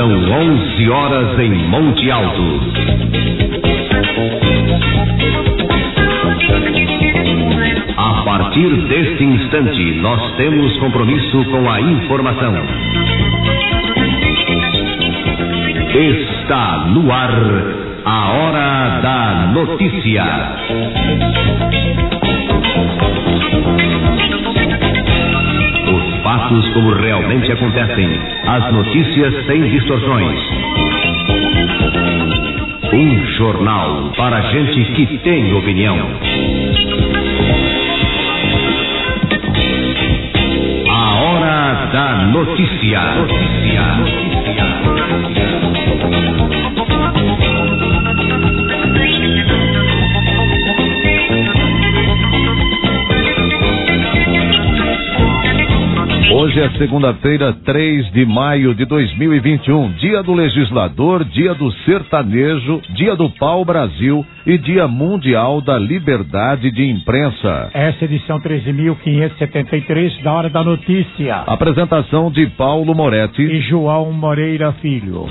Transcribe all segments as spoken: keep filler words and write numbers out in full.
São onze horas em Monte Alto. A partir deste instante, nós temos compromisso com a informação. Está no ar a Hora da Notícia. Os fatos como realmente acontecem, as notícias sem distorções. Um jornal para gente que tem opinião. A Hora da Notícia. Notícia. Notícia. Hoje é segunda-feira, três de maio de dois mil e vinte e um, dia do legislador, dia do sertanejo, dia do pau-brasil e dia mundial da liberdade de imprensa. Essa edição treze mil quinhentos e setenta e três da Hora da Notícia. Apresentação de Paulo Moretti e João Moreira Filho.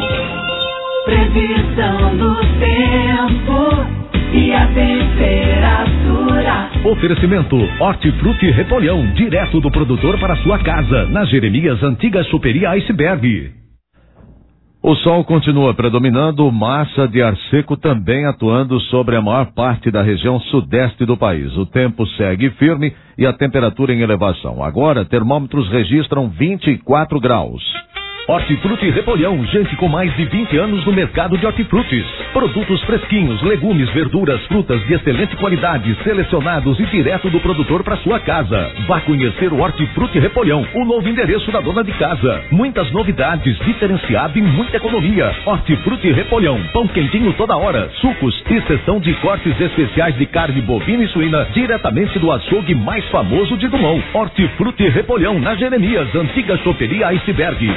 Previsão do tempo e a temperatura. Oferecimento Hortifruti Repolhão, direto do produtor para sua casa, na Jeremias Antiga Choperia Iceberg. O sol continua predominando, massa de ar seco também atuando sobre a maior parte da região sudeste do país. O tempo segue firme e a temperatura em elevação. Agora, termômetros registram vinte e quatro graus. Hortifruti Repolhão, gente com mais de vinte anos no mercado de hortifrutis. Produtos fresquinhos, legumes, verduras, frutas de excelente qualidade, selecionados e direto do produtor para sua casa. Vá conhecer o Hortifruti Repolhão, o novo endereço da dona de casa. Muitas novidades, diferenciado e muita economia. Hortifruti Repolhão, pão quentinho toda hora, sucos e seção de cortes especiais de carne bovina e suína, diretamente do açougue mais famoso de Dumont. Hortifruti Repolhão, na Jeremias, Antiga Choperia Iceberg.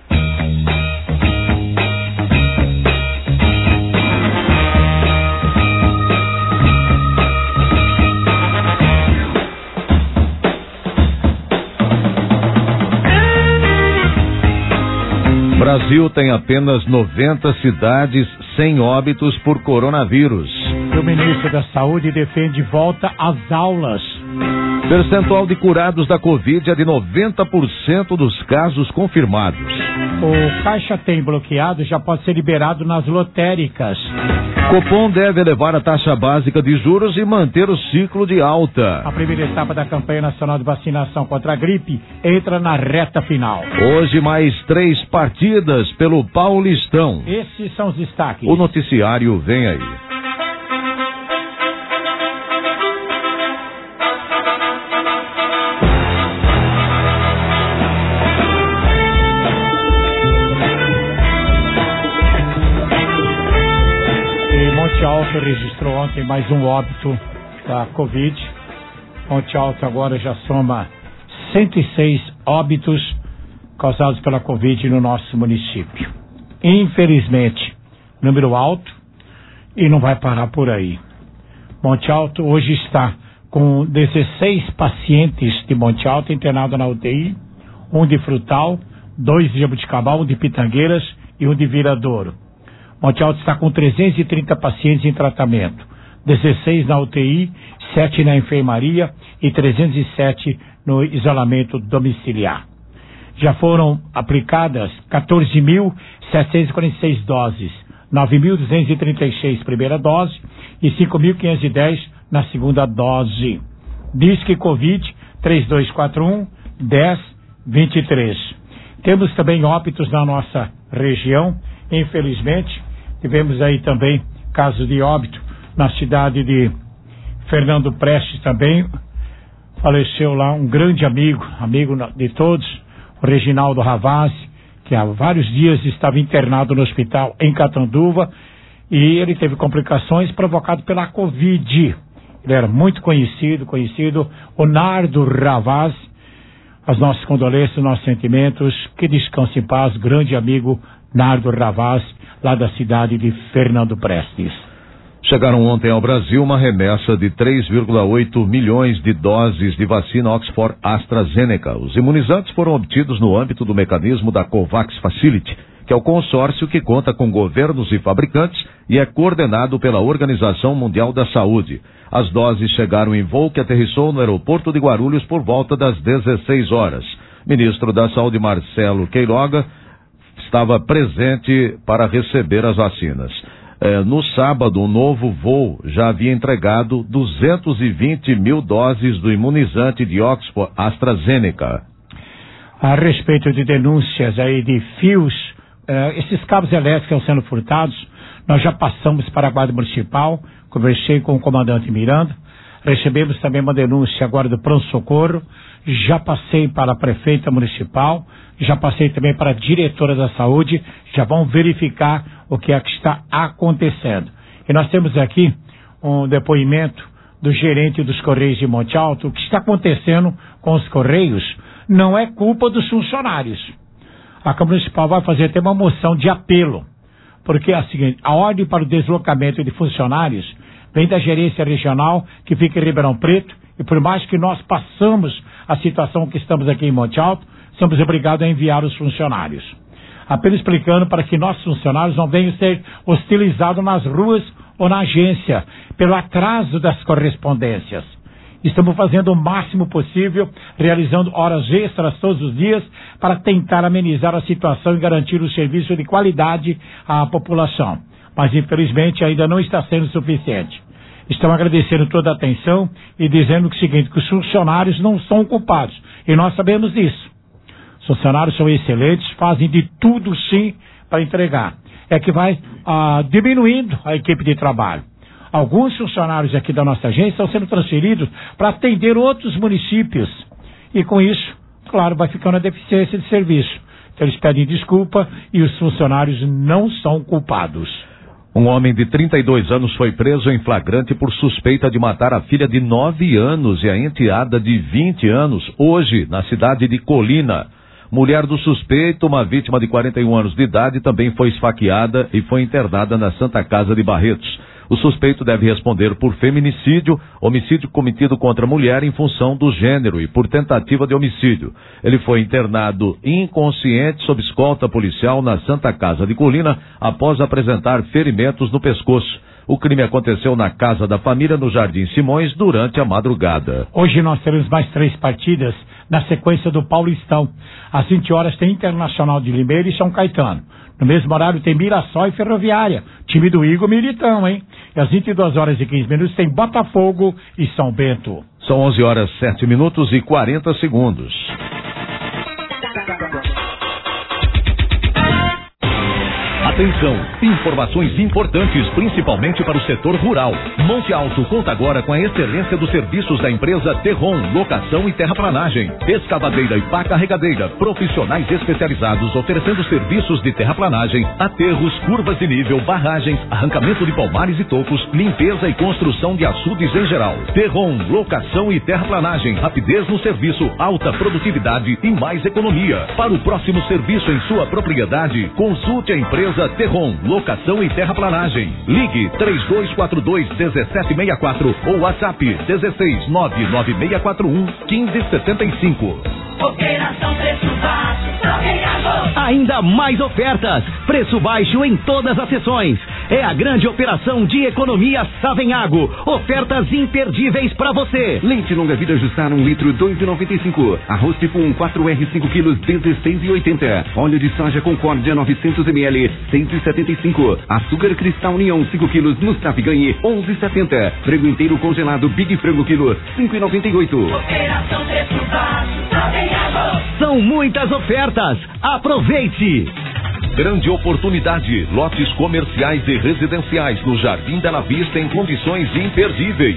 Brasil tem apenas noventa cidades sem óbitos por coronavírus. O ministro da Saúde defende volta às aulas. Percentual de curados da Covid é de noventa por cento dos casos confirmados. O Caixa Tem bloqueado já pode ser liberado nas lotéricas. Copom deve elevar a taxa básica de juros e manter o ciclo de alta. A primeira etapa da campanha nacional de vacinação contra a gripe entra na reta final. Hoje mais três partidas pelo Paulistão. Esses são os destaques. O noticiário vem aí. Monte Alto registrou ontem mais um óbito da Covid. Monte Alto agora já soma cento e seis óbitos causados pela Covid no nosso município. Infelizmente, número alto e não vai parar por aí. Monte Alto hoje está com dezesseis pacientes de Monte Alto internados na U T I, um de Frutal, dois de Jabuticabal, um de Pitangueiras e um de Viradouro. Monte Alto está com trezentos e trinta pacientes em tratamento, dezesseis na U T I, sete na enfermaria e trezentos e sete no isolamento domiciliar. Já foram aplicadas quatorze mil setecentos e quarenta e seis doses, nove mil duzentos e trinta e seis primeira dose e cinco mil quinhentos e dez na segunda dose. Disque Covid três dois quatro um, dez vinte e três. Temos também óbitos na nossa região, infelizmente. Tivemos aí também caso de óbito na cidade de Fernando Prestes também. Faleceu lá um grande amigo, amigo de todos, o Reginaldo Ravazzi, que há vários dias estava internado no hospital em Catanduva e ele teve complicações provocadas pela Covid. Ele era muito conhecido, conhecido, o Nardo Ravazzi. As nossas condolências, nossos sentimentos, que descanse em paz, grande amigo Nardo Ravazzi, lá da cidade de Fernando Prestes. Chegaram ontem ao Brasil uma remessa de três vírgula oito milhões de doses de vacina Oxford AstraZeneca. Os imunizantes foram obtidos no âmbito do mecanismo da COVAX Facility, que é o consórcio que conta com governos e fabricantes e é coordenado pela Organização Mundial da Saúde. As doses chegaram em voo que aterrissou no aeroporto de Guarulhos por volta das dezesseis horas. Ministro da Saúde, Marcelo Queiroga, estava presente para receber as vacinas. É, no sábado, um novo voo já havia entregado duzentos e vinte mil doses do imunizante de Oxford AstraZeneca. A respeito de denúncias aí de fios, eh, esses cabos elétricos estão sendo furtados, nós já passamos para a Guarda Municipal, conversei com o comandante Miranda, recebemos também uma denúncia agora do pronto-socorro, já passei para a prefeita municipal, já passei também para a diretora da saúde, já vão verificar o que é que está acontecendo. E nós temos aqui um depoimento do gerente dos Correios de Monte Alto. O que está acontecendo com os Correios não é culpa dos funcionários. A Câmara Municipal vai fazer até uma moção de apelo, porque é a seguinte, a ordem para o deslocamento de funcionários vem da gerência regional que fica em Ribeirão Preto, e por mais que nós passamos a situação que estamos aqui em Monte Alto, somos obrigados a enviar os funcionários. Apenas explicando para que nossos funcionários não venham ser hostilizados nas ruas ou na agência, pelo atraso das correspondências. Estamos fazendo o máximo possível, realizando horas extras todos os dias, para tentar amenizar a situação e garantir o serviço de qualidade à população. Mas infelizmente ainda não está sendo suficiente. Estão agradecendo toda a atenção e dizendo o seguinte, que os funcionários não são culpados. E nós sabemos disso. Os funcionários são excelentes, fazem de tudo sim para entregar. É que vai ah, diminuindo a equipe de trabalho. Alguns funcionários aqui da nossa agência estão sendo transferidos para atender outros municípios. E com isso, claro, vai ficando a deficiência de serviço. Então eles pedem desculpa e os funcionários não são culpados. Um homem de trinta e dois anos foi preso em flagrante por suspeita de matar a filha de nove anos e a enteada de vinte anos, hoje, na cidade de Colina. Mulher do suspeito, uma vítima de quarenta e um anos de idade, também foi esfaqueada e foi internada na Santa Casa de Barretos. O suspeito deve responder por feminicídio, homicídio cometido contra a mulher em função do gênero e por tentativa de homicídio. Ele foi internado inconsciente sob escolta policial na Santa Casa de Colina após apresentar ferimentos no pescoço. O crime aconteceu na casa da família no Jardim Simões durante a madrugada. Hoje nós teremos mais três partidas na sequência do Paulistão. Às vinte horas tem Internacional de Limeira e São Caetano. No mesmo horário tem Mirassol e Ferroviária. Time do Igor Militão, hein? E às vinte e duas horas e quinze minutos tem Botafogo e São Bento. São onze horas, sete minutos e quarenta segundos. Atenção, informações importantes, principalmente para o setor rural. Monte Alto conta agora com a excelência dos serviços da empresa Terron, locação e terraplanagem, escavadeira e pá carregadeira, profissionais especializados oferecendo serviços de terraplanagem, aterros, curvas de nível, barragens, arrancamento de palmares e tocos, limpeza e construção de açudes em geral. Terron, locação e terraplanagem, rapidez no serviço, alta produtividade e mais economia. Para o próximo serviço em sua propriedade, consulte a empresa Terron, locação e terraplanagem. Ligue três dois quatro dois, um sete seis quatro ou WhatsApp dezesseis nove nove seis quatro um, um cinco sete cinco. Operação Preço Baixo, Savenhago. Ainda mais ofertas, preço baixo em todas as sessões. É a grande operação de economia Savenhago. Ofertas imperdíveis para você. Leite longa vida ajustar um litro, dois e noventa e cinco. Arroz tipo um, quatro R, cinco quilos, dezesseis e oitenta. Óleo de soja Concórdia, novecentos mililitros, cento e setenta e cinco. Açúcar Cristal União, cinco quilos, Mustafa ganhe, onze e setenta. Frango inteiro congelado Big Frango quilo, cinco e noventa e oito. Operação Preço Baixo, Savenhago. São muitas ofertas. Aproveite! Grande oportunidade, lotes comerciais e residenciais no Jardim Bela Vista em condições imperdíveis.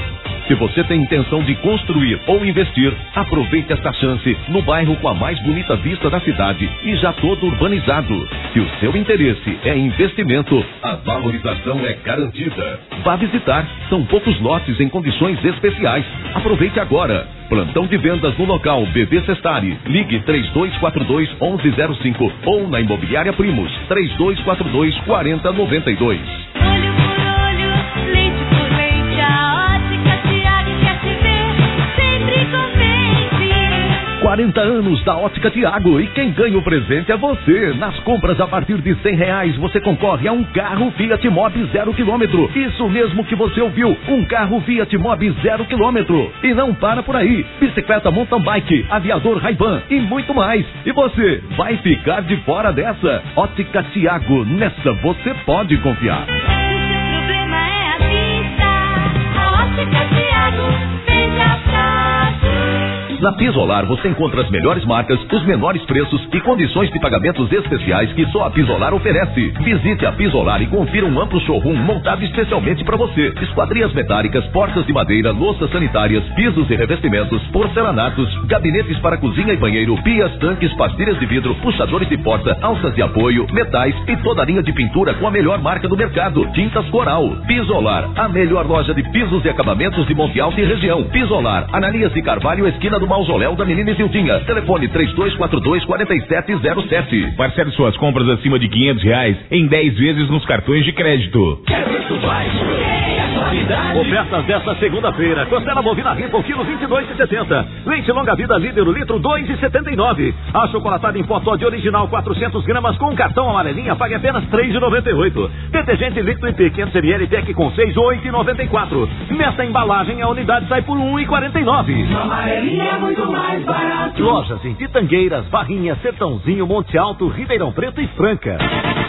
Se você tem intenção de construir ou investir, aproveite esta chance no bairro com a mais bonita vista da cidade e já todo urbanizado. Se o seu interesse é investimento, a valorização é garantida. Vá visitar, são poucos lotes em condições especiais. Aproveite agora. Plantão de vendas no local B V Sestari. Ligue três dois quatro dois, um um zero cinco ou na Imobiliária Primos três dois quatro dois, quatro zero nove dois. Olho por olho, leite por leite, a ótica Tiago quer te ver, sempre contente. quarenta anos da Ótica Tiago e quem ganha o presente é você. Nas compras a partir de cem reais você concorre a um carro Fiat Mobi zero quilômetro. Isso mesmo que você ouviu, um carro Fiat Mobi zero quilômetro. E não para por aí, bicicleta mountain bike, aviador Ray-Ban e muito mais. E você vai ficar de fora dessa? Ótica Tiago, nessa você pode confiar. O seu problema é a vista. A Ótica Tiago veja fácil. Na Pisolar você encontra as melhores marcas, os menores preços e condições de pagamentos especiais que só a Pisolar oferece. Visite a Pisolar e confira um amplo showroom montado especialmente para você. Esquadrias metálicas, portas de madeira, louças sanitárias, pisos e revestimentos, porcelanatos, gabinetes para cozinha e banheiro, pias, tanques, pastilhas de vidro, puxadores de porta, alças de apoio, metais e toda a linha de pintura com a melhor marca do mercado, Tintas Coral. Pisolar, a melhor loja de pisos e acabamentos de Monte Alto e região. Pisolar, Ananias de Carvalho, esquina do Mausoléu da Menina Isildinha. Telefone três dois quatro dois, quatro sete zero sete. Parcele suas compras acima de quinhentos reais em dez vezes nos cartões de crédito. Ofertas desta segunda-feira. Costela bovina Ripa, quilo vinte e dois reais e setenta centavos. Leite longa vida líder, o litro dois reais e setenta e nove centavos. A chocolatada em pó Toddy original quatrocentos gramas com cartão amarelinha, pague apenas três reais e noventa e oito centavos. Detergente líquido I P quinhentos mililitros Tec com seis, oito reais e noventa e quatro centavos. Nesta embalagem a unidade sai por um real e quarenta e nove centavos. Amarelinha é muito mais barato. Lojas em Pitangueiras, Barrinha, Sertãozinho, Monte Alto, Ribeirão Preto e Franca.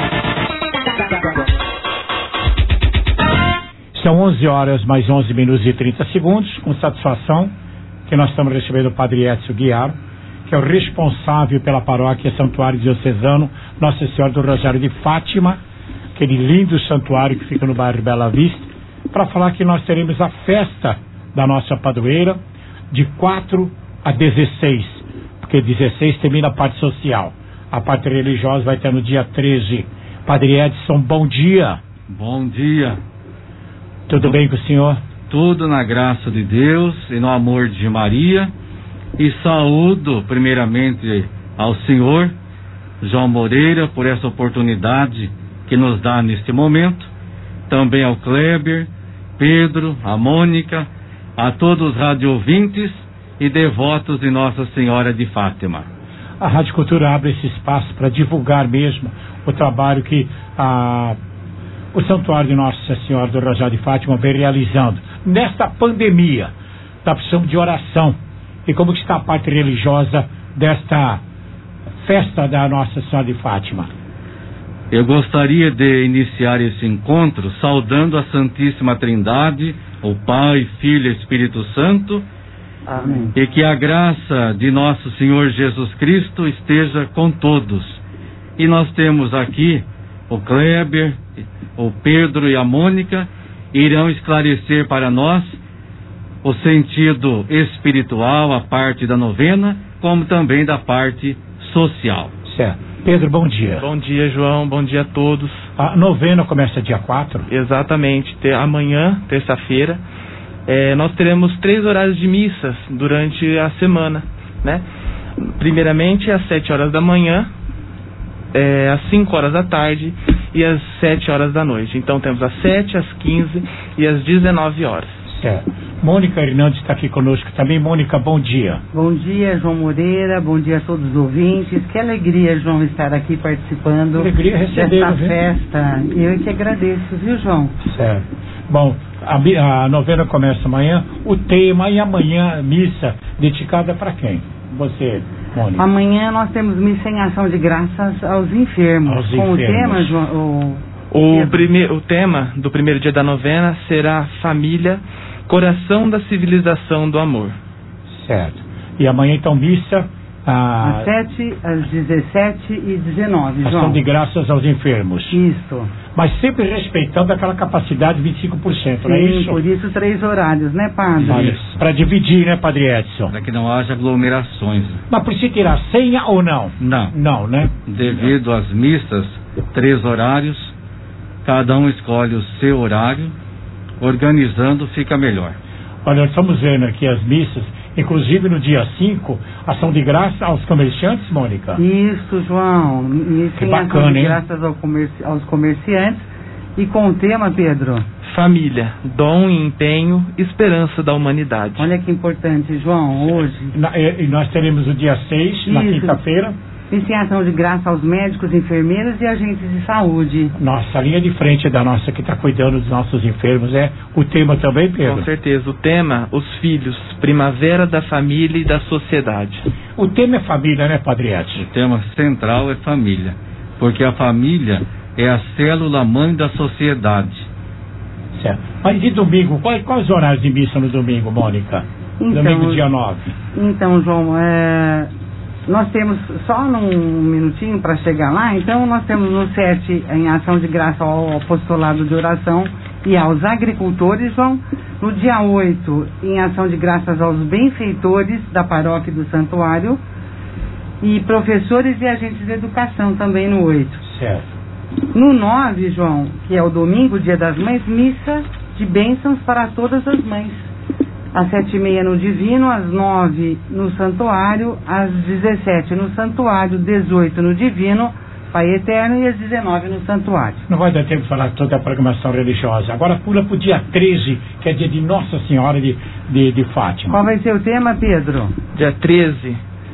São onze horas mais onze minutos e trinta segundos, com satisfação que nós estamos recebendo o Padre Edson Guiar, que é o responsável pela paróquia Santuário Diocesano Nossa Senhora do Rosário de Fátima, aquele lindo santuário que fica no bairro Bela Vista, para falar que nós teremos a festa da nossa padroeira de quatro a dezesseis, porque dezesseis termina a parte social. A parte religiosa vai ter no dia treze. Padre Edson, bom dia. Bom dia. Tudo bem com o senhor? Tudo na graça de Deus e no amor de Maria. E saúdo primeiramente ao senhor João Moreira por essa oportunidade que nos dá neste momento. Também ao Kleber, Pedro, a Mônica, a todos os radiovintes e devotos de Nossa Senhora de Fátima. A Rádio Cultura abre esse espaço para divulgar mesmo o trabalho que a, o Santuário de Nossa Senhora do Rosário de Fátima vem realizando. Nesta pandemia, está precisando de oração. E como que está a parte religiosa desta festa da Nossa Senhora de Fátima? Eu gostaria de iniciar esse encontro saudando a Santíssima Trindade, o Pai, Filho e Espírito Santo. Amém. E que a graça de nosso Senhor Jesus Cristo esteja com todos. E nós temos aqui o Kleber, o Pedro e a Mônica, irão esclarecer para nós o sentido espiritual, a parte da novena, como também da parte social. Certo. Pedro, bom dia. Bom dia, João, bom dia a todos. A novena começa dia quatro? Exatamente, Te- amanhã, terça-feira, é, nós teremos três horários de missas durante a semana, né? Primeiramente às sete horas da manhã, é, às cinco horas da tarde e às sete horas da noite. Então temos às sete, às quinze e às dezenove horas. Certo. Mônica Hernandes está aqui conosco também. Mônica, bom dia. Bom dia, João Moreira, bom dia a todos os ouvintes. Que alegria, João, estar aqui participando alegria receber, dessa viu? festa. Eu que agradeço, viu, João? Certo. Bom, a, a novena começa amanhã. O tema e amanhã missa dedicada para quem? Você, Mônica. Amanhã nós temos missa em ação de graças aos enfermos. Aos Com enfermos. o tema, João... O... O, prime- o tema do primeiro dia da novena será Família, Coração da Civilização do Amor. Certo. E amanhã então missa a... às sete, às dezessete e dezenove, ação João. de graças aos enfermos. Isso. Mas sempre respeitando aquela capacidade de vinte e cinco por cento, Sim, não é isso? por isso três horários, né, padre? Para dividir, né, Padre Edson? Para que não haja aglomerações. Mas precisa tirar senha ou não? Não. Não, né? Devido às missas, três horários, cada um escolhe o seu horário, organizando fica melhor. Olha, nós estamos vendo aqui as missas, inclusive no dia cinco, ação de graça aos comerciantes, Mônica? Isso, João. Isso Que em bacana, ação de hein? graças ao comerci- aos comerciantes. E com o tema, Pedro? família, dom e empenho, esperança da humanidade. Olha que importante, João, hoje. Na, e, e nós teremos o dia seis, na quinta-feira. Iniciação de graça aos médicos, enfermeiros e agentes de saúde. Nossa, a linha de frente da nossa que está cuidando dos nossos enfermos é o tema também, Pedro? Com certeza, o tema, os filhos, primavera da família e da sociedade. O tema é família, né, Padre Edson? O tema central é família, porque a família é a célula mãe da sociedade. Certo. Mas e domingo, quais, quais os horários de missa no domingo, Mônica? Então, domingo, dia nove. Então, João, é... nós temos só num minutinho para chegar lá, então nós temos no sete em ação de graça ao apostolado de oração e aos agricultores, João. No dia oito, em ação de graças aos benfeitores da paróquia do santuário e professores e agentes de educação também no oito. Certo. No nove, João, que é o domingo, dia das mães, missa de bênçãos para todas as mães. Às sete e meia no Divino, às nove no Santuário, às dezessete no Santuário, dezoito no Divino, Pai Eterno, e às dezenove no Santuário. Não vai dar tempo de falar toda a programação religiosa. Agora pula para o dia treze, que é dia de Nossa Senhora de, de, de Fátima. Qual vai ser o tema, Pedro? Dia treze,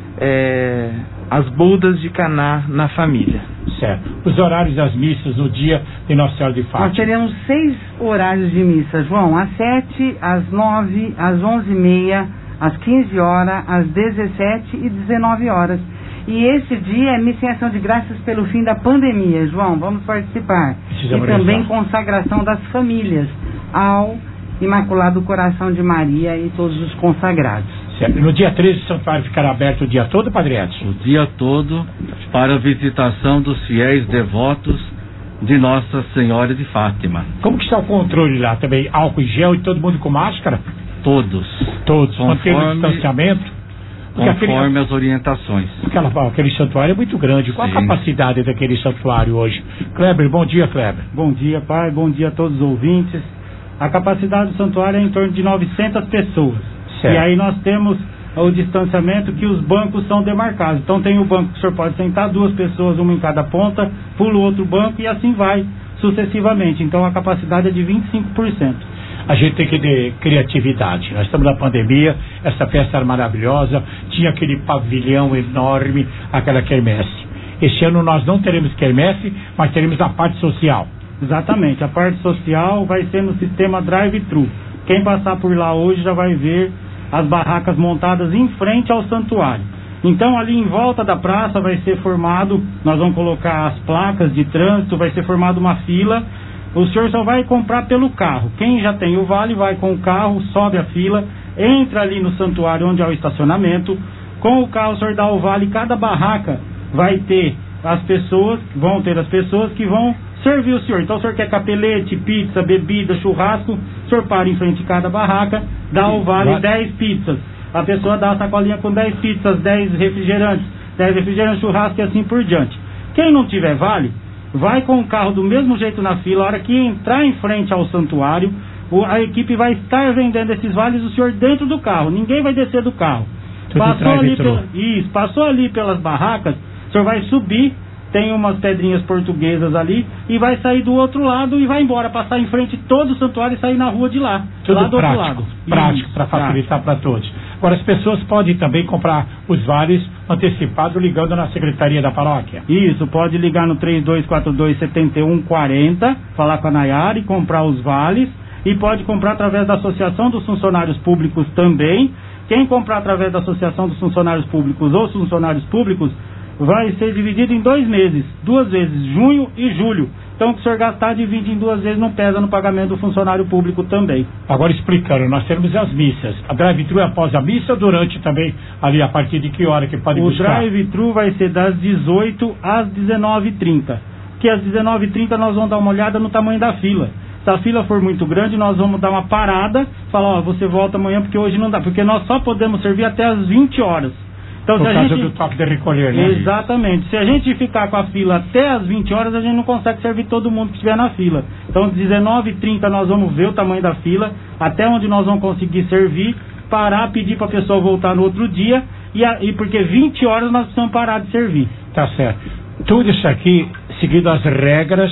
é, as bodas de Caná na família. Certo. Os horários das missas no dia de Nossa Senhora de Fátima. Nós teremos seis horários de missa, João. Às sete, às nove, às onze e meia, às quinze horas, às dezessete e dezenove horas. E esse dia é missa em ação de graças pelo fim da pandemia, João. Vamos participar. Precisamos e também rezar. consagração das famílias ao Imaculado Coração de Maria e todos os consagrados. Certo. No dia treze, o santuário ficará aberto o dia todo, Padre Edson? O dia todo para a visitação dos fiéis devotos de Nossa Senhora de Fátima. Como que está o controle lá também? Álcool e gel e todo mundo com máscara? Todos. Todos, conforme, mantendo o distanciamento? Conforme aquele, as orientações. Aquela, aquele santuário é muito grande. Qual Sim. a capacidade daquele santuário hoje? Kleber, bom dia, Kleber. Bom dia, pai. Bom dia a todos os ouvintes. A capacidade do santuário é em torno de novecentas pessoas. Certo. E aí nós temos o distanciamento que os bancos são demarcados. Então tem o banco que o senhor pode sentar, duas pessoas, uma em cada ponta, pula o outro banco e assim vai sucessivamente. Então a capacidade é de vinte e cinco por cento. A gente tem que ter criatividade. Nós estamos na pandemia, essa festa era maravilhosa, tinha aquele pavilhão enorme, aquela quermesse. Esse ano nós não teremos quermesse, mas teremos a parte social. Exatamente, a parte social vai ser no sistema drive-thru. Quem passar por lá hoje já vai ver as barracas montadas em frente ao santuário. Então ali em volta da praça vai ser formado, nós vamos colocar as placas de trânsito, vai ser formada uma fila. O senhor só vai comprar pelo carro. Quem já tem o vale vai com o carro, sobe a fila, entra ali no santuário onde é o estacionamento. Com o carro o senhor dá o vale, cada barraca vai ter as pessoas, vão ter as pessoas que vão servir o senhor. Então o senhor quer capelete, pizza, bebida, churrasco, o senhor para em frente de cada barraca, dá o vale dez pizzas. A pessoa dá a sacolinha com dez pizzas, dez refrigerantes, dez refrigerantes, churrasco e assim por diante. Quem não tiver vale, vai com o carro do mesmo jeito na fila. A hora que entrar em frente ao santuário, a equipe vai estar vendendo esses vales, o senhor dentro do carro. Ninguém vai descer do carro. Passou ali, pela, isso, passou ali pelas barracas, o senhor vai subir, tem umas pedrinhas portuguesas ali, e vai sair do outro lado e vai embora, passar em frente todo o santuário e sair na rua de lá. Tudo lá do prático, outro lado. prático para facilitar para todos. Agora as pessoas podem também comprar os vales antecipados ligando na secretaria da paróquia. Isso, pode ligar no três dois quatro dois, sete um quatro zero, falar com a Nayara e comprar os vales, e pode comprar através da Associação dos Funcionários Públicos também. Quem comprar através da Associação dos Funcionários Públicos ou funcionários públicos vai ser dividido em dois meses, duas vezes, junho e julho. Então, o que o senhor gastar, divide em duas vezes, não pesa no pagamento do funcionário público também. Agora, explicando, nós temos as missas. A drive-thru é após a missa ou durante também, ali, a partir de que hora que pode o buscar? O drive-thru vai ser das dezoito às dezenove e trinta. Porque às dezenove e trinta nós vamos dar uma olhada no tamanho da fila. Se a fila for muito grande, nós vamos dar uma parada, falar, ó, você volta amanhã porque hoje não dá. Porque nós só podemos servir até às vinte horas. Então, Por se a causa gente... do toque de recolher, né? Exatamente. Se a gente ficar com a fila até as vinte horas, a gente não consegue servir todo mundo que estiver na fila. Então, às dezenove e trinta nós vamos ver o tamanho da fila, até onde nós vamos conseguir servir, parar, pedir para a pessoa voltar no outro dia, e, a, e porque vinte horas nós precisamos parar de servir. Tá certo. Tudo isso aqui seguindo as regras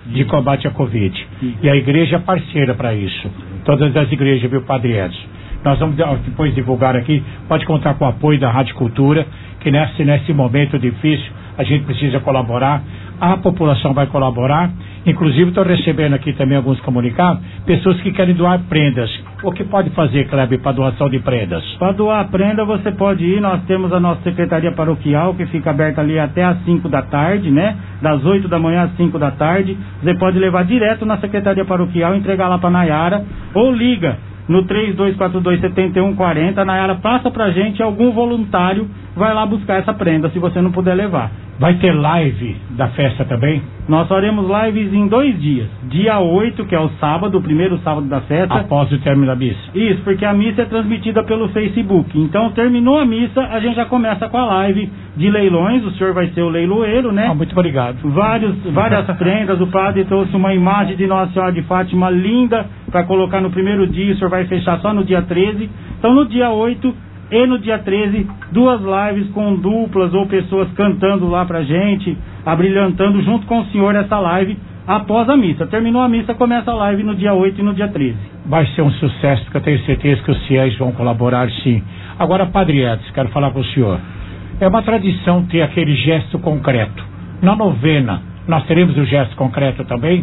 de combate à Covid. E a igreja é parceira para isso. Todas as igrejas, viu, Padre Edson? Nós vamos depois divulgar aqui, pode contar com o apoio da Rádio Cultura, que nesse, nesse momento difícil a gente precisa colaborar, a população vai colaborar. Inclusive estou recebendo aqui também alguns comunicados, pessoas que querem doar prendas. O que pode fazer, Kleber, para doação de prendas? Para doar prenda você pode ir, nós temos a nossa secretaria paroquial que fica aberta ali até às cinco da tarde, né? Das oito da manhã às cinco da tarde. Você pode levar direto na secretaria paroquial, entregar lá para Nayara, ou liga no três dois quatro dois, sete um quatro zero, a Nayara passa pra gente, algum voluntário vai lá buscar essa prenda, se você não puder levar. Vai ter live da festa também? Nós faremos lives em dois dias. Dia oito, que é o sábado, o primeiro sábado da festa. Após o término da missa. Isso, porque a missa é transmitida pelo Facebook. Então, terminou a missa, a gente já começa com a live de leilões. O senhor vai ser o leiloeiro, né? Ah, muito obrigado. Vários, várias prendas. O padre trouxe uma imagem de Nossa Senhora de Fátima linda para colocar no primeiro dia. O senhor vai fechar só no dia treze. Então, no dia oito e no dia treze, duas lives com duplas ou pessoas cantando lá pra gente, abrilhantando junto com o senhor essa live após a missa. Terminou a missa, começa a live no dia oito e no dia treze. Vai ser um sucesso, porque eu tenho certeza que os fiéis vão colaborar, sim. Agora, Padre Edson, quero falar com o senhor. É uma tradição ter aquele gesto concreto. Na novena, nós teremos o gesto concreto também?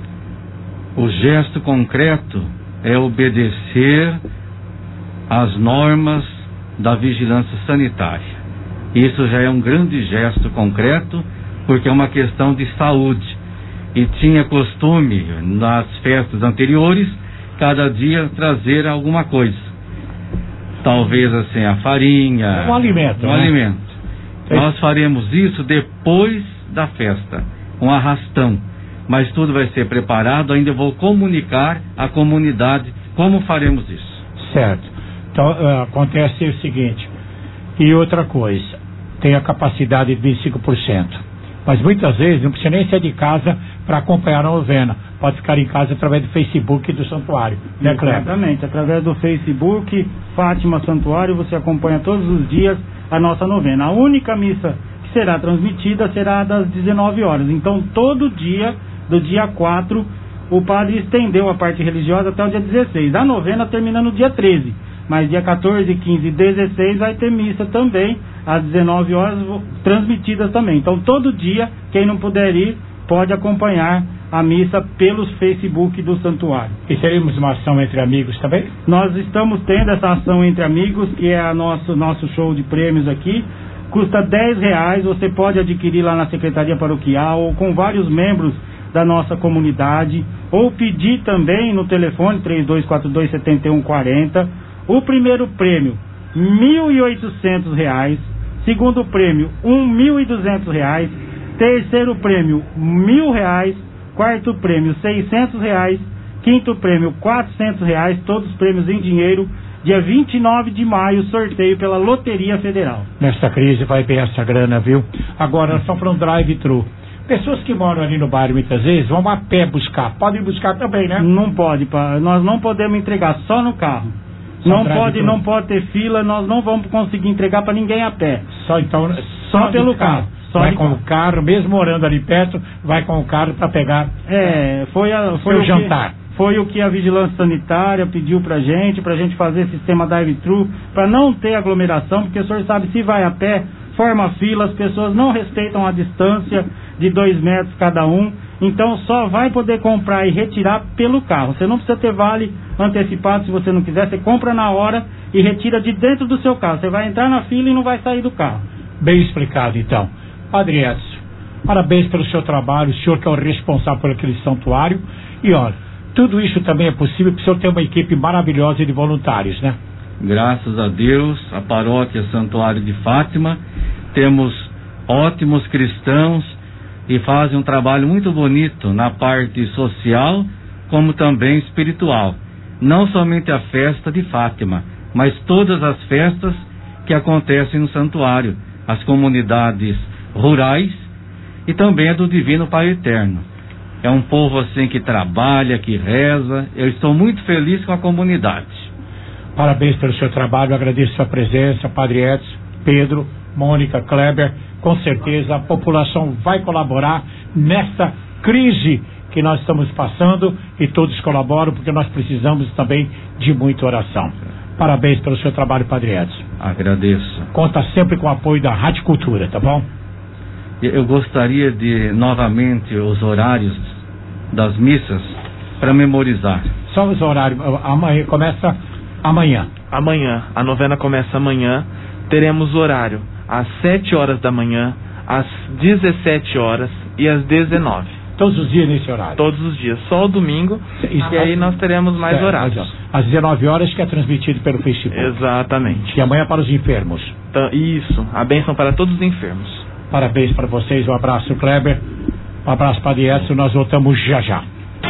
O gesto concreto é obedecer às normas da vigilância sanitária. Isso já é um grande gesto concreto, porque é uma questão de saúde. E tinha costume, nas festas anteriores, cada dia trazer alguma coisa. Talvez assim, a farinha. Um alimento. Um né? alimento. É. Nós faremos isso depois da festa, um arrastão. Mas tudo vai ser preparado, ainda vou comunicar à comunidade como faremos isso. Certo. Então, uh, acontece o seguinte, e outra coisa, tem a capacidade de vinte e cinco por cento, mas muitas vezes não precisa nem sair de casa para acompanhar a novena, pode ficar em casa através do Facebook do Santuário, né, Cleber? Exatamente, através do Facebook, Fátima Santuário, você acompanha todos os dias a nossa novena. A única missa que será transmitida será das dezenove horas, então todo dia, do dia quatro, o padre estendeu a parte religiosa até o dia dezesseis, a novena termina no dia treze. Mas dia quatorze, quinze e dezesseis vai ter missa também, às dezenove horas, transmitidas também. Então, todo dia, quem não puder ir, pode acompanhar a missa pelos Facebook do Santuário. E teremos uma ação entre amigos também? Nós estamos tendo essa ação entre amigos, que é a nosso, nosso show de prêmios aqui. Custa dez reais, você pode adquirir lá na Secretaria Paroquial, ou com vários membros da nossa comunidade, ou pedir também no telefone três dois quatro dois, sete um quatro zero. O primeiro prêmio, mil e oitocentos reais. Segundo prêmio, um mil e duzentos reais. Terceiro prêmio, mil reais. Quarto prêmio, seiscentos reais. Quinto prêmio, quatrocentos reais. Todos os prêmios em dinheiro. Dia vinte e nove de maio, sorteio pela Loteria Federal. Nessa crise vai bem essa grana, viu? Agora, só para um drive-thru. Pessoas que moram ali no bairro muitas vezes vão a pé buscar. Podem buscar também, né? Não pode, pá. Nós não podemos entregar, só no carro. Não pode, não pode ter fila, nós não vamos conseguir entregar para ninguém a pé. Só então, só, só pelo carro. carro. Só vai com carro. o carro, mesmo morando ali perto, vai com o carro para pegar. É, foi a, foi o o jantar. Que, foi o que a vigilância sanitária pediu pra gente, pra gente fazer sistema drive-thru, para não ter aglomeração, porque o senhor sabe, se vai a pé, forma fila, as pessoas não respeitam a distância de dois metros cada um. Então só vai poder comprar e retirar pelo carro. Você não precisa ter vale antecipado se você não quiser. Você compra na hora e retira de dentro do seu carro. Você vai entrar na fila e não vai sair do carro. Bem explicado, então. Padre Edson, parabéns pelo seu trabalho. O senhor que é o responsável por aquele santuário. E olha, tudo isso também é possível porque o senhor tem uma equipe maravilhosa de voluntários, né? Graças a Deus, a paróquia Santuário de Fátima, temos ótimos cristãos e fazem um trabalho muito bonito na parte social, como também espiritual. Não somente a festa de Fátima, mas todas as festas que acontecem no santuário, as comunidades rurais e também a do Divino Pai Eterno. É um povo assim que trabalha, que reza. Eu estou muito feliz com a comunidade. Parabéns pelo seu trabalho, agradeço a sua presença, Padre Edson, Pedro, Mônica, Kleber. Com certeza a população vai colaborar nessa crise que nós estamos passando e todos colaboram, porque nós precisamos também de muita oração. Parabéns pelo seu trabalho, Padre Edson. Agradeço. Conta sempre com o apoio da Rádio Cultura, tá bom? Eu gostaria de, novamente, os horários das missas para memorizar. Só os horários. Amanhã, começa amanhã. Amanhã. A novena começa amanhã. Teremos horário às sete horas da manhã, às dezessete horas e às dezenove. Todos os dias nesse horário? Todos os dias. Só o domingo. Isso, e aí nós teremos mais certo, horários. Às dezenove horas, que é transmitido pelo Facebook. Exatamente. E amanhã para os enfermos. Então, isso. A bênção para todos os enfermos. Parabéns para vocês. Um abraço, Kleber. Um abraço, Padre Edson. Nós voltamos já já.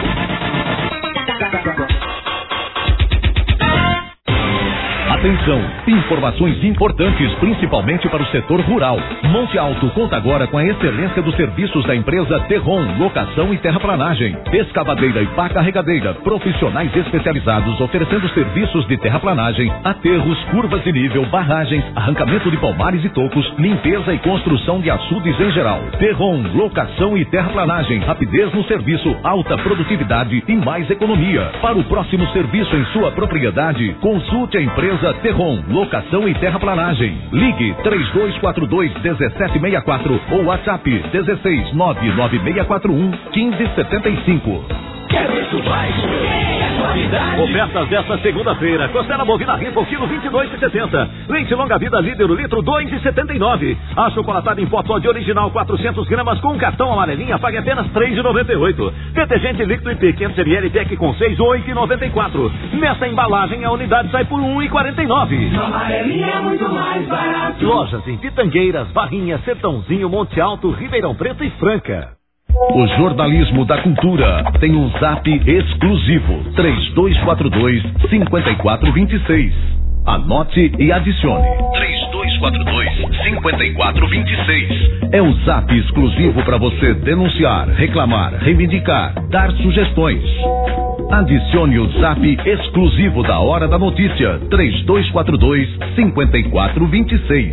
Atenção, informações importantes, principalmente para o setor rural. Monte Alto conta agora com a excelência dos serviços da empresa Terron, locação e terraplanagem, escavadeira e pá carregadeira, profissionais especializados oferecendo serviços de terraplanagem, aterros, curvas de nível, barragens, arrancamento de palmares e tocos, limpeza e construção de açudes em geral. Terron, locação e terraplanagem, rapidez no serviço, alta produtividade e mais economia. Para o próximo serviço em sua propriedade, consulte a empresa Terron, locação e terraplanagem. Ligue três dois quatro dois, um sete seis quatro ou WhatsApp dezesseis nove nove seis quatro um, um cinco sete cinco. Quer preço baixo? É qualidade. Ofertas desta segunda-feira. Costela bovina ripa, o quilo vinte e dois reais e setenta centavos. Leite longa vida líder, o litro dois reais e setenta e nove centavos. Achocolatada em pó de original quatrocentos gramas com cartão amarelinha, pague apenas três reais e noventa e oito centavos. Detergente líquido I P quinhentos mililitros, pack com seis, oito reais e noventa e quatro centavos. Nessa embalagem a unidade sai por um real e quarenta e nove centavos. Amarelinha é muito mais barato. Lojas em Pitangueiras, Barrinha, Sertãozinho, Monte Alto, Ribeirão Preto e Franca. O jornalismo da cultura tem um zap exclusivo, três dois quatro dois, cinco quatro dois seis. Anote e adicione. três dois quatro dois, cinco quatro dois seis. É o zap exclusivo para você denunciar, reclamar, reivindicar, dar sugestões. Adicione o zap exclusivo da Hora da Notícia, três dois quatro dois, cinco quatro dois seis.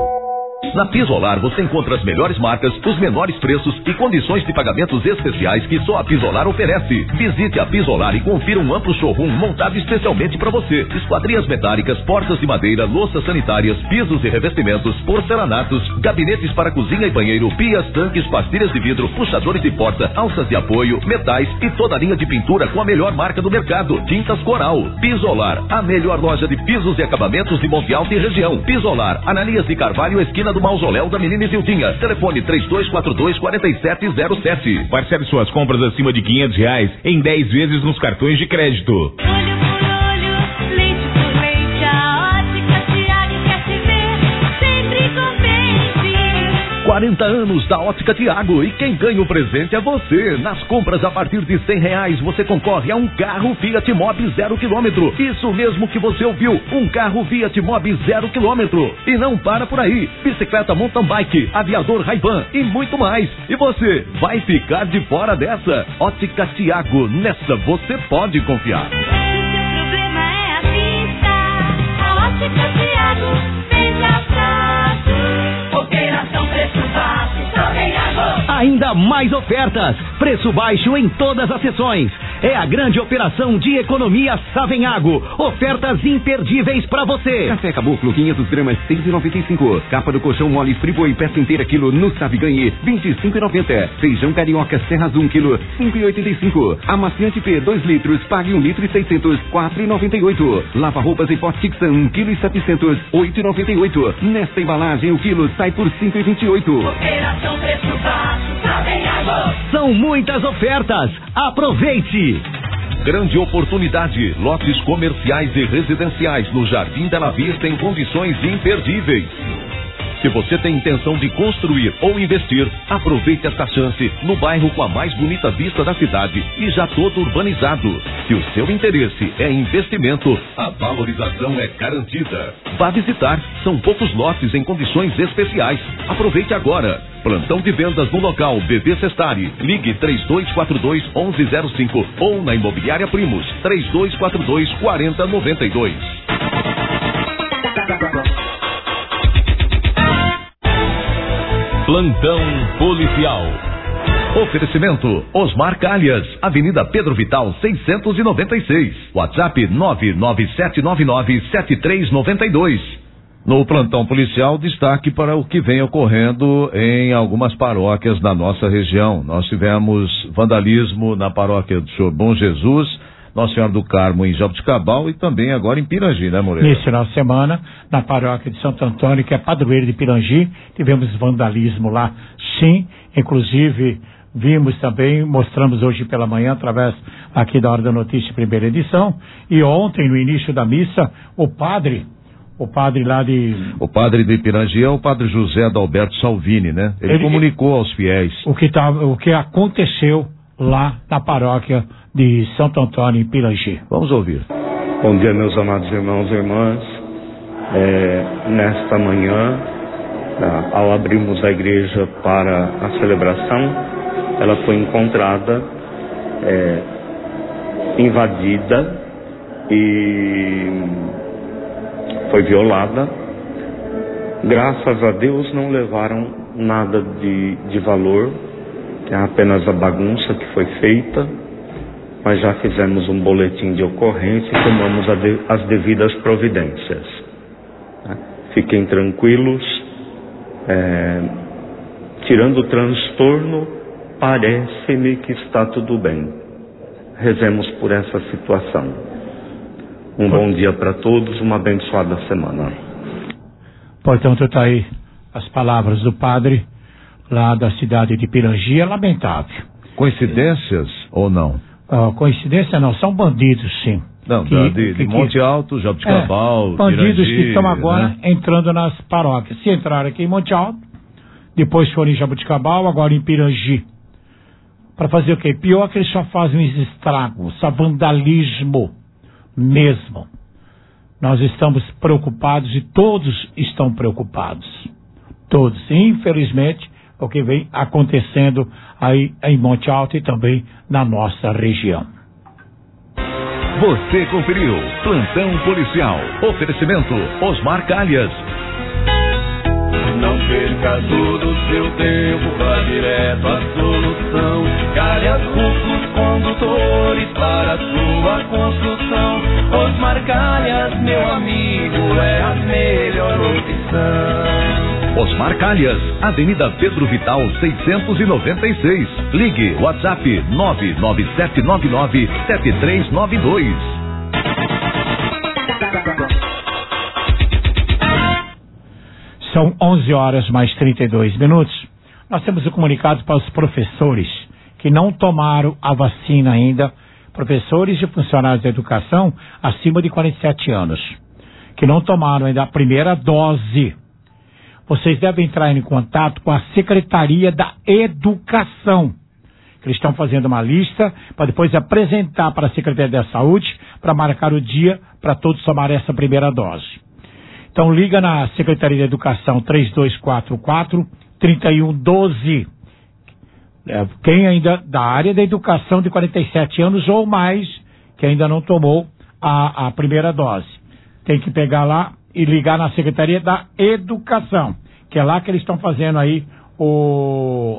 Na Pisolar você encontra as melhores marcas, os menores preços e condições de pagamentos especiais que só a Pisolar oferece. Visite a Pisolar e confira um amplo showroom montado especialmente para você. Esquadrias metálicas, portas de madeira, louças sanitárias, pisos e revestimentos, porcelanatos, gabinetes para cozinha e banheiro, pias, tanques, pastilhas de vidro, puxadores de porta, alças de apoio, metais e toda a linha de pintura com a melhor marca do mercado, Tintas Coral. Pisolar, a melhor loja de pisos e acabamentos de Monte Alto e região. Pisolar, Ananias de Carvalho, esquina do Mausoléu da Menina Isildinha. Telefone três dois quatro dois, quatro sete zero sete. Parcele suas compras acima de quinhentos reais em dez vezes nos cartões de crédito. Olho por olho, leite por leite, a Ótica Tiago quer te ver sempre contente. quarenta anos da Ótica Tiago e quem ganha o presente é você. Nas compras a partir de cem reais você concorre a um carro Fiat Mobi zero quilômetro. Isso mesmo que você ouviu, um carro Fiat Mobi zero quilômetro. E não para por aí, bicicleta mountain bike, aviador Ray-Ban e muito mais. E você vai ficar de fora dessa. Ótica Tiago, nessa você pode confiar. Se o seu problema é a vista, a Ótica Tiago fez a prazo. Operação preço baixo, só tem água. Ainda mais ofertas, preço baixo em todas as sessões. É a grande operação de economia Savenhago. Ofertas imperdíveis para você. Café Caboclo quinhentos gramas, seis reais e noventa e cinco centavos. Capa do colchão mole Friboi peça inteira quilo no Saviganhe, vinte e cinco reais e noventa centavos. Feijão carioca Serras um quilo, cinco reais e oitenta e cinco centavos. Amaciante P dois litros, pague um litro e seiscentos, quatro reais e noventa e oito centavos. Lava roupas em pote Tixan um quilo e setecentos, oito reais e noventa e oito centavos. Nesta embalagem o quilo sai por cinco reais e vinte e oito centavos. Operação preço baixo, Savenhago. São muitas ofertas. Aproveite! Grande oportunidade, lotes comerciais e residenciais no Jardim Bela Vista em condições imperdíveis. Se você tem intenção de construir ou investir, aproveite esta chance no bairro com a mais bonita vista da cidade e já todo urbanizado. Se o seu interesse é investimento, a valorização é garantida. Vá visitar, são poucos lotes em condições especiais. Aproveite agora. Plantão de vendas no local B B Sestari. Ligue três dois quatro dois, um um zero cinco ou na Imobiliária Primos três dois quatro dois, quatro zero nove dois. Plantão policial. Oferecimento Osmar Calhas, Avenida Pedro Vital seiscentos e noventa e seis. WhatsApp nove nove sete nove nove sete três nove dois. No plantão policial, destaque para o que vem ocorrendo em algumas paróquias da nossa região. Nós tivemos vandalismo na paróquia do Senhor Bom Jesus, Nossa Senhora do Carmo em Jabuticabal e também agora em Pirangi, né, Moreira? Nesse final de semana, na paróquia de Santo Antônio, que é padroeiro de Pirangi, tivemos vandalismo lá, sim, inclusive vimos também, mostramos hoje pela manhã, através aqui da Hora da Notícia, primeira edição, e ontem, no início da missa, o padre, o padre lá de... O padre de Pirangi é o padre José Adalberto Salvini, né? Ele, ele comunicou aos fiéis o que, tá, o que aconteceu lá na paróquia de Santo Antônio, em Pirangi. Vamos ouvir. Bom dia, meus amados irmãos e irmãs. É, nesta manhã, ao abrirmos a igreja para a celebração, ela foi encontrada é, invadida e foi violada. Graças a Deus não levaram nada de, de valor, é apenas a bagunça que foi feita, mas já fizemos um boletim de ocorrência e tomamos de, as devidas providências. Fiquem tranquilos, é, tirando o transtorno, parece-me que está tudo bem. Rezemos por essa situação. Um bom dia para todos, uma abençoada semana. Portanto, está aí as palavras do padre lá da cidade de Pirangi. É lamentável. Coincidências ou não? Uh, coincidência não, são bandidos, sim. Não, que, da, de, de que, Monte Alto, Jabuticabal, é, bandidos Pirangi, que estão agora, né, entrando nas paróquias. Se entraram aqui em Monte Alto, depois foram em Jabuticabal, agora em Pirangi. Para fazer o quê? Pior que eles só fazem uns estragos, só vandalismo mesmo. Nós estamos preocupados e todos estão preocupados. Todos. Infelizmente, o que vem acontecendo aí em Monte Alto e também na nossa região. Você conferiu Plantão Policial. Oferecimento Osmar Calhas. Não perca todo o seu tempo, vá direto à solução. Calhas Rufos Condutores para a sua construção. Osmar Calhas, meu amigo, é a melhor opção. Osmar Calhas, Avenida Pedro Vital seiscentos e noventa e seis. Ligue WhatsApp nove nove sete nove nove sete três nove dois. São onze horas mais trinta e dois minutos. Nós temos um comunicado para os professores que não tomaram a vacina ainda, professores e funcionários da educação acima de quarenta e sete anos, que não tomaram ainda a primeira dose. Vocês devem entrar em contato com a Secretaria da Educação, que eles estão fazendo uma lista para depois apresentar para a Secretaria da Saúde para marcar o dia para todos tomarem essa primeira dose. Então liga na Secretaria da Educação três dois quatro quatro, três um um doze. É, quem ainda da área da educação de quarenta e sete anos ou mais, que ainda não tomou a, a primeira dose, tem que pegar lá e ligar na Secretaria da Educação, que é lá que eles estão fazendo aí o,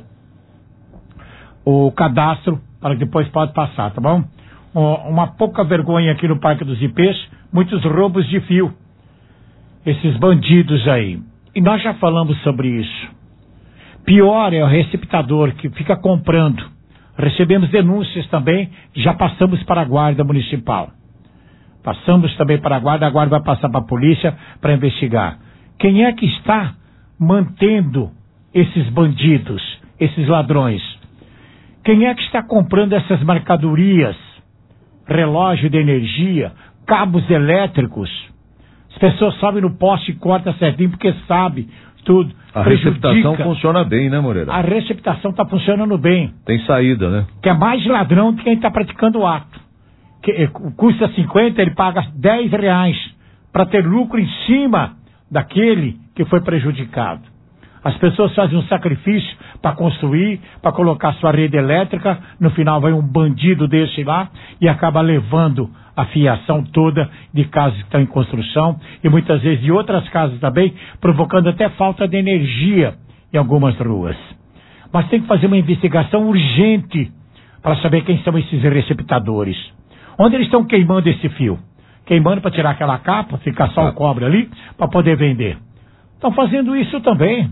o cadastro para que depois pode passar, tá bom? Uma pouca vergonha aqui no Parque dos Ipês, muitos roubos de fio. Esses bandidos aí. E nós já falamos sobre isso. Pior é o receptador que fica comprando. Recebemos denúncias também, já passamos para a Guarda Municipal. Passamos também para a Guarda, a Guarda vai passar para a polícia para investigar. Quem é que está mantendo esses bandidos, esses ladrões? Quem é que está comprando essas mercadorias? Relógio de energia, cabos elétricos. As pessoas sobem no poste e cortam certinho porque sabe tudo. A receptação funciona bem, né, Moreira? A receptação está funcionando bem. Tem saída, né? Que é mais ladrão do que quem está praticando o ato. Que custa cinquenta, ele paga dez reais para ter lucro em cima daquele que foi prejudicado. As pessoas fazem um sacrifício para construir, para colocar sua rede elétrica, no final vai um bandido desse lá e acaba levando a fiação toda de casas que estão em construção e muitas vezes de outras casas também, provocando até falta de energia em algumas ruas. Mas tem que fazer uma investigação urgente para saber quem são esses receptadores. Onde eles estão queimando esse fio? Queimando para tirar aquela capa, ficar só o cobre ali, para poder vender. Estão fazendo isso também.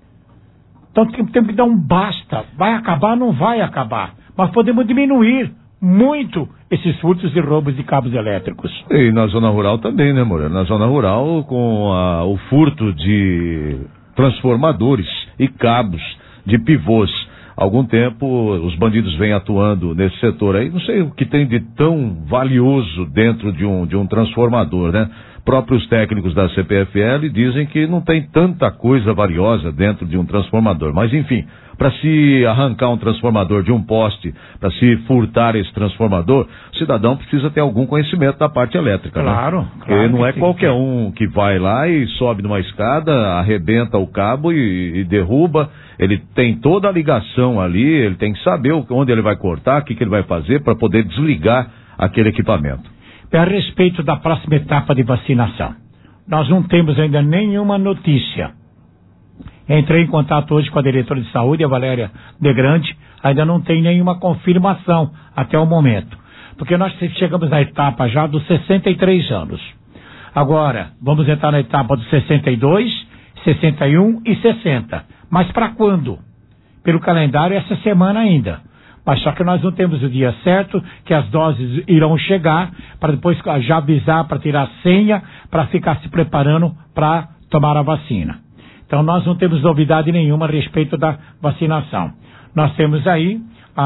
Então tem que dar um basta. Vai acabar? Não vai acabar. Mas podemos diminuir muito esses furtos e roubos de cabos elétricos. E na zona rural também, né, Moreira? Na zona rural, com a, o furto de transformadores e cabos de pivôs. Há algum tempo os bandidos vêm atuando nesse setor aí. Não sei o que tem de tão valioso dentro de um, de um transformador, né? Próprios técnicos da C P F L dizem que não tem tanta coisa valiosa dentro de um transformador. Mas enfim, para se arrancar um transformador de um poste, para se furtar esse transformador, o cidadão precisa ter algum conhecimento da parte elétrica, claro, né? Porque claro não é sim, qualquer sim. um que vai lá e sobe numa escada, arrebenta o cabo e, e derruba. Ele tem toda a ligação ali, ele tem que saber onde ele vai cortar, o que, que ele vai fazer para poder desligar aquele equipamento. A respeito da próxima etapa de vacinação, nós não temos ainda nenhuma notícia. Entrei em contato hoje com a diretora de saúde, a Valéria De Grande, ainda não tem nenhuma confirmação até o momento, porque nós chegamos na etapa já dos sessenta e três anos. Agora, vamos entrar na etapa dos sessenta e dois, sessenta e um e sessenta. Mas para quando? Pelo calendário, essa semana ainda. Mas só que nós não temos o dia certo, que as doses irão chegar, para depois já avisar, para tirar a senha, para ficar se preparando para tomar a vacina. Então nós não temos novidade nenhuma a respeito da vacinação. Nós temos aí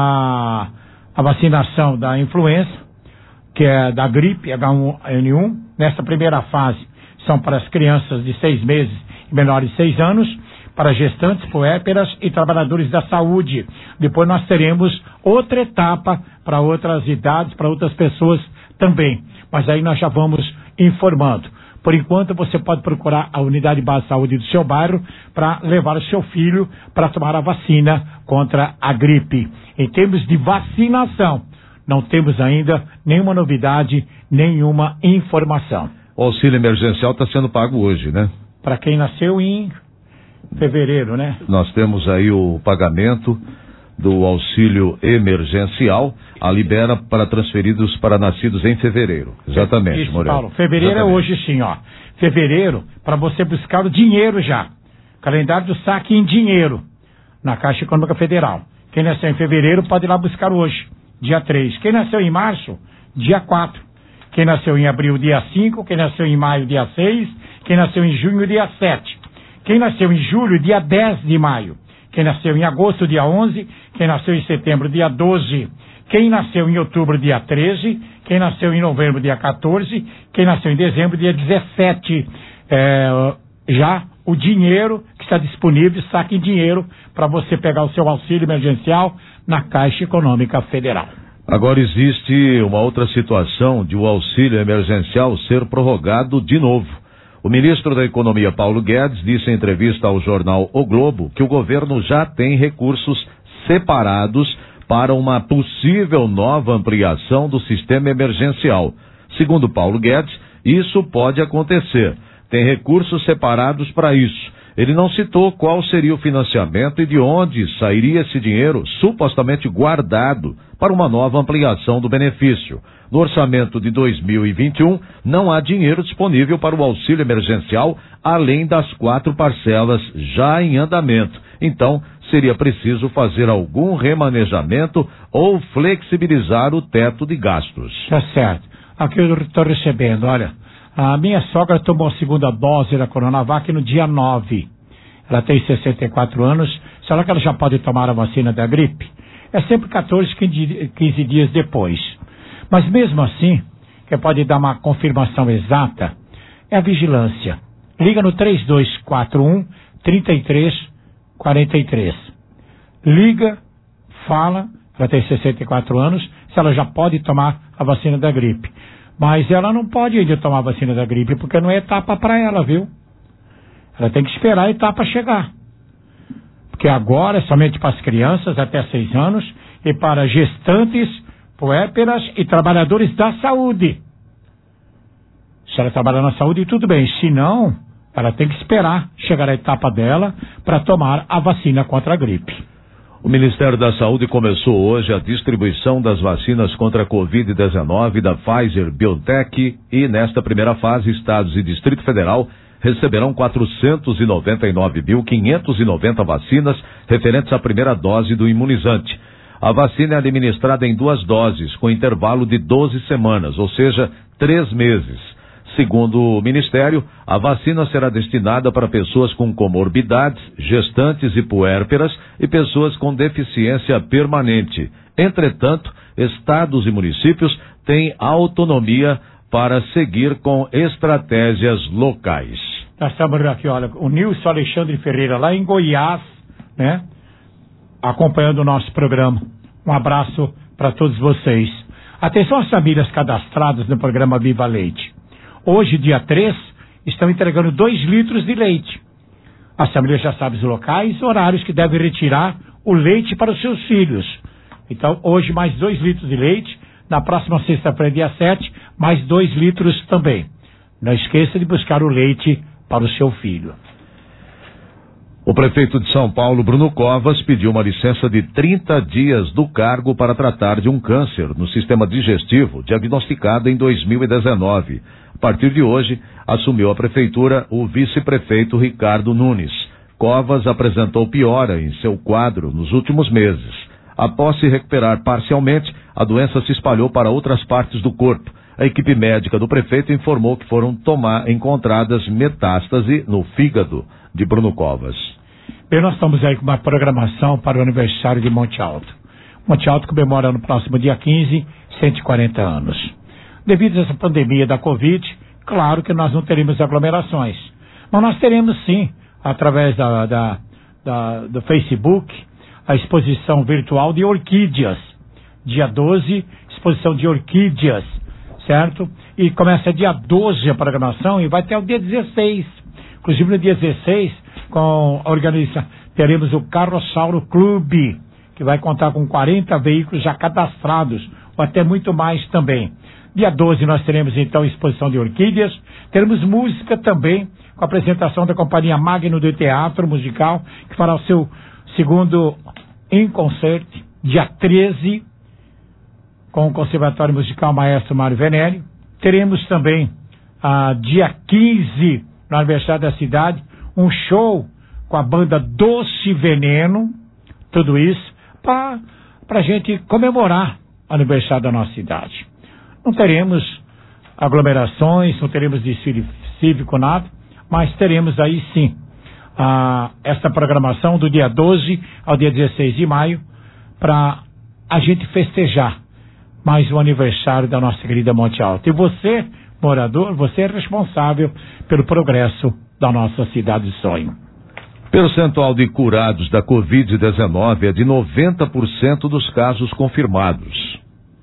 a, a vacinação da influenza, que é da gripe H um N um. Nessa primeira fase são para as crianças de seis meses e menores de seis anos, para gestantes, puérperas e trabalhadores da saúde. Depois nós teremos outra etapa para outras idades, para outras pessoas também. Mas aí nós já vamos informando. Por enquanto você pode procurar a unidade base de saúde do seu bairro para levar o seu filho para tomar a vacina contra a gripe. Em termos de vacinação, não temos ainda nenhuma novidade, nenhuma informação. O auxílio emergencial está sendo pago hoje, né? Para quem nasceu em fevereiro, né? Nós temos aí o pagamento do auxílio emergencial, a libera para transferidos para nascidos em fevereiro. Exatamente, Isso, Moreira. Paulo. Fevereiro Exatamente. É hoje sim, ó. Fevereiro, para você buscar o dinheiro já. Calendário do saque em dinheiro na Caixa Econômica Federal. Quem nasceu em fevereiro pode ir lá buscar hoje, dia três. Quem nasceu em março, dia quatro. Quem nasceu em abril, dia cinco. Quem nasceu em maio, dia seis. Quem nasceu em junho, dia sete. Quem nasceu em julho, dia dez de maio. Quem nasceu em agosto, dia onze. Quem nasceu em setembro, dia doze. Quem nasceu em outubro, dia treze. Quem nasceu em novembro, dia quatorze. Quem nasceu em dezembro, dia dezessete. É, já o dinheiro que está disponível, saque em dinheiro para você pegar o seu auxílio emergencial na Caixa Econômica Federal. Agora existe uma outra situação de o auxílio emergencial ser prorrogado de novo. O ministro da Economia, Paulo Guedes, disse em entrevista ao jornal O Globo que o governo já tem recursos separados para uma possível nova ampliação do sistema emergencial. Segundo Paulo Guedes, isso pode acontecer. Tem recursos separados para isso. Ele não citou qual seria o financiamento e de onde sairia esse dinheiro supostamente guardado para uma nova ampliação do benefício. No orçamento de dois mil e vinte e um, não há dinheiro disponível para o auxílio emergencial, além das quatro parcelas já em andamento. Então, seria preciso fazer algum remanejamento ou flexibilizar o teto de gastos. Tá certo. Aqui eu estou recebendo, olha, a minha sogra tomou a segunda dose da Coronavac no dia nove. Ela tem sessenta e quatro anos. Será que ela já pode tomar a vacina da gripe? É sempre quatorze, quinze dias depois. Mas mesmo assim, que pode dar uma confirmação exata, é a vigilância. Liga no três dois quatro um, três três quatro três. Liga, fala, ela tem sessenta e quatro anos, se ela já pode tomar a vacina da gripe. Mas ela não pode ainda tomar a vacina da gripe, porque não é etapa para ela, viu? Ela tem que esperar a etapa chegar. Porque agora é somente para as crianças até seis anos e para gestantes, puérperas e trabalhadores da saúde. Se ela trabalhar na saúde, tudo bem. Se não, ela tem que esperar chegar a etapa dela para tomar a vacina contra a gripe. O Ministério da Saúde começou hoje a distribuição das vacinas contra a covid dezenove da Pfizer-BioNTech e, nesta primeira fase, estados e Distrito Federal receberão quatrocentos e noventa e nove mil quinhentas e noventa vacinas referentes à primeira dose do imunizante. A vacina é administrada em duas doses, com intervalo de doze semanas, ou seja, três meses. Segundo o Ministério, a vacina será destinada para pessoas com comorbidades, gestantes e puérperas e pessoas com deficiência permanente. Entretanto, estados e municípios têm autonomia para seguir com estratégias locais. Nós estamos aqui, olha, o Nilson Alexandre Ferreira, lá em Goiás, né? Acompanhando o nosso programa. Um abraço para todos vocês. Atenção às famílias cadastradas no programa Viva Leite. Hoje, dia três, estão entregando dois litros de leite. As famílias já sabem os locais, horários que devem retirar o leite para os seus filhos. Então, hoje, mais dois litros de leite. Na próxima sexta-feira, dia sete, mais dois litros também. Não esqueça de buscar o leite para o seu filho. O prefeito de São Paulo, Bruno Covas, pediu uma licença de trinta dias do cargo para tratar de um câncer no sistema digestivo, diagnosticado em dois mil e dezenove. A partir de hoje, assumiu a prefeitura o vice-prefeito Ricardo Nunes. Covas apresentou piora em seu quadro nos últimos meses. Após se recuperar parcialmente, a doença se espalhou para outras partes do corpo. A equipe médica do prefeito informou que foram tomar, encontradas metástase no fígado de Bruno Covas. Bem, nós estamos aí com uma programação para o aniversário de Monte Alto. Monte Alto comemora no próximo dia quinze, cento e quarenta anos. Devido a essa pandemia da Covid, claro que nós não teremos aglomerações. Mas nós teremos sim, através da, da, da, do Facebook, a exposição virtual de orquídeas. Dia doze, exposição de orquídeas, certo? E começa dia doze a programação e vai até o dia dezesseis. Inclusive no dia dezesseis, com a organização, teremos o Carrossauro Clube, que vai contar com quarenta veículos já cadastrados, ou até muito mais também. Dia doze nós teremos então exposição de orquídeas, teremos música também, com a apresentação da Companhia Magno do Teatro Musical, que fará o seu segundo em concerto, dia treze, com o Conservatório Musical Maestro Mário Venere. Teremos também, ah, dia quinze, no aniversário da cidade, um show com a banda Doce Veneno, tudo isso para a gente comemorar o aniversário da nossa cidade. Não teremos aglomerações, não teremos desfile cívico, nada, mas teremos aí sim a, esta programação do dia doze ao dia dezesseis de maio para a gente festejar mais o aniversário da nossa querida Monte Alto. E você, morador, você é responsável pelo progresso da nossa cidade de sonho. Percentual de curados da covid dezenove é de noventa por cento dos casos confirmados.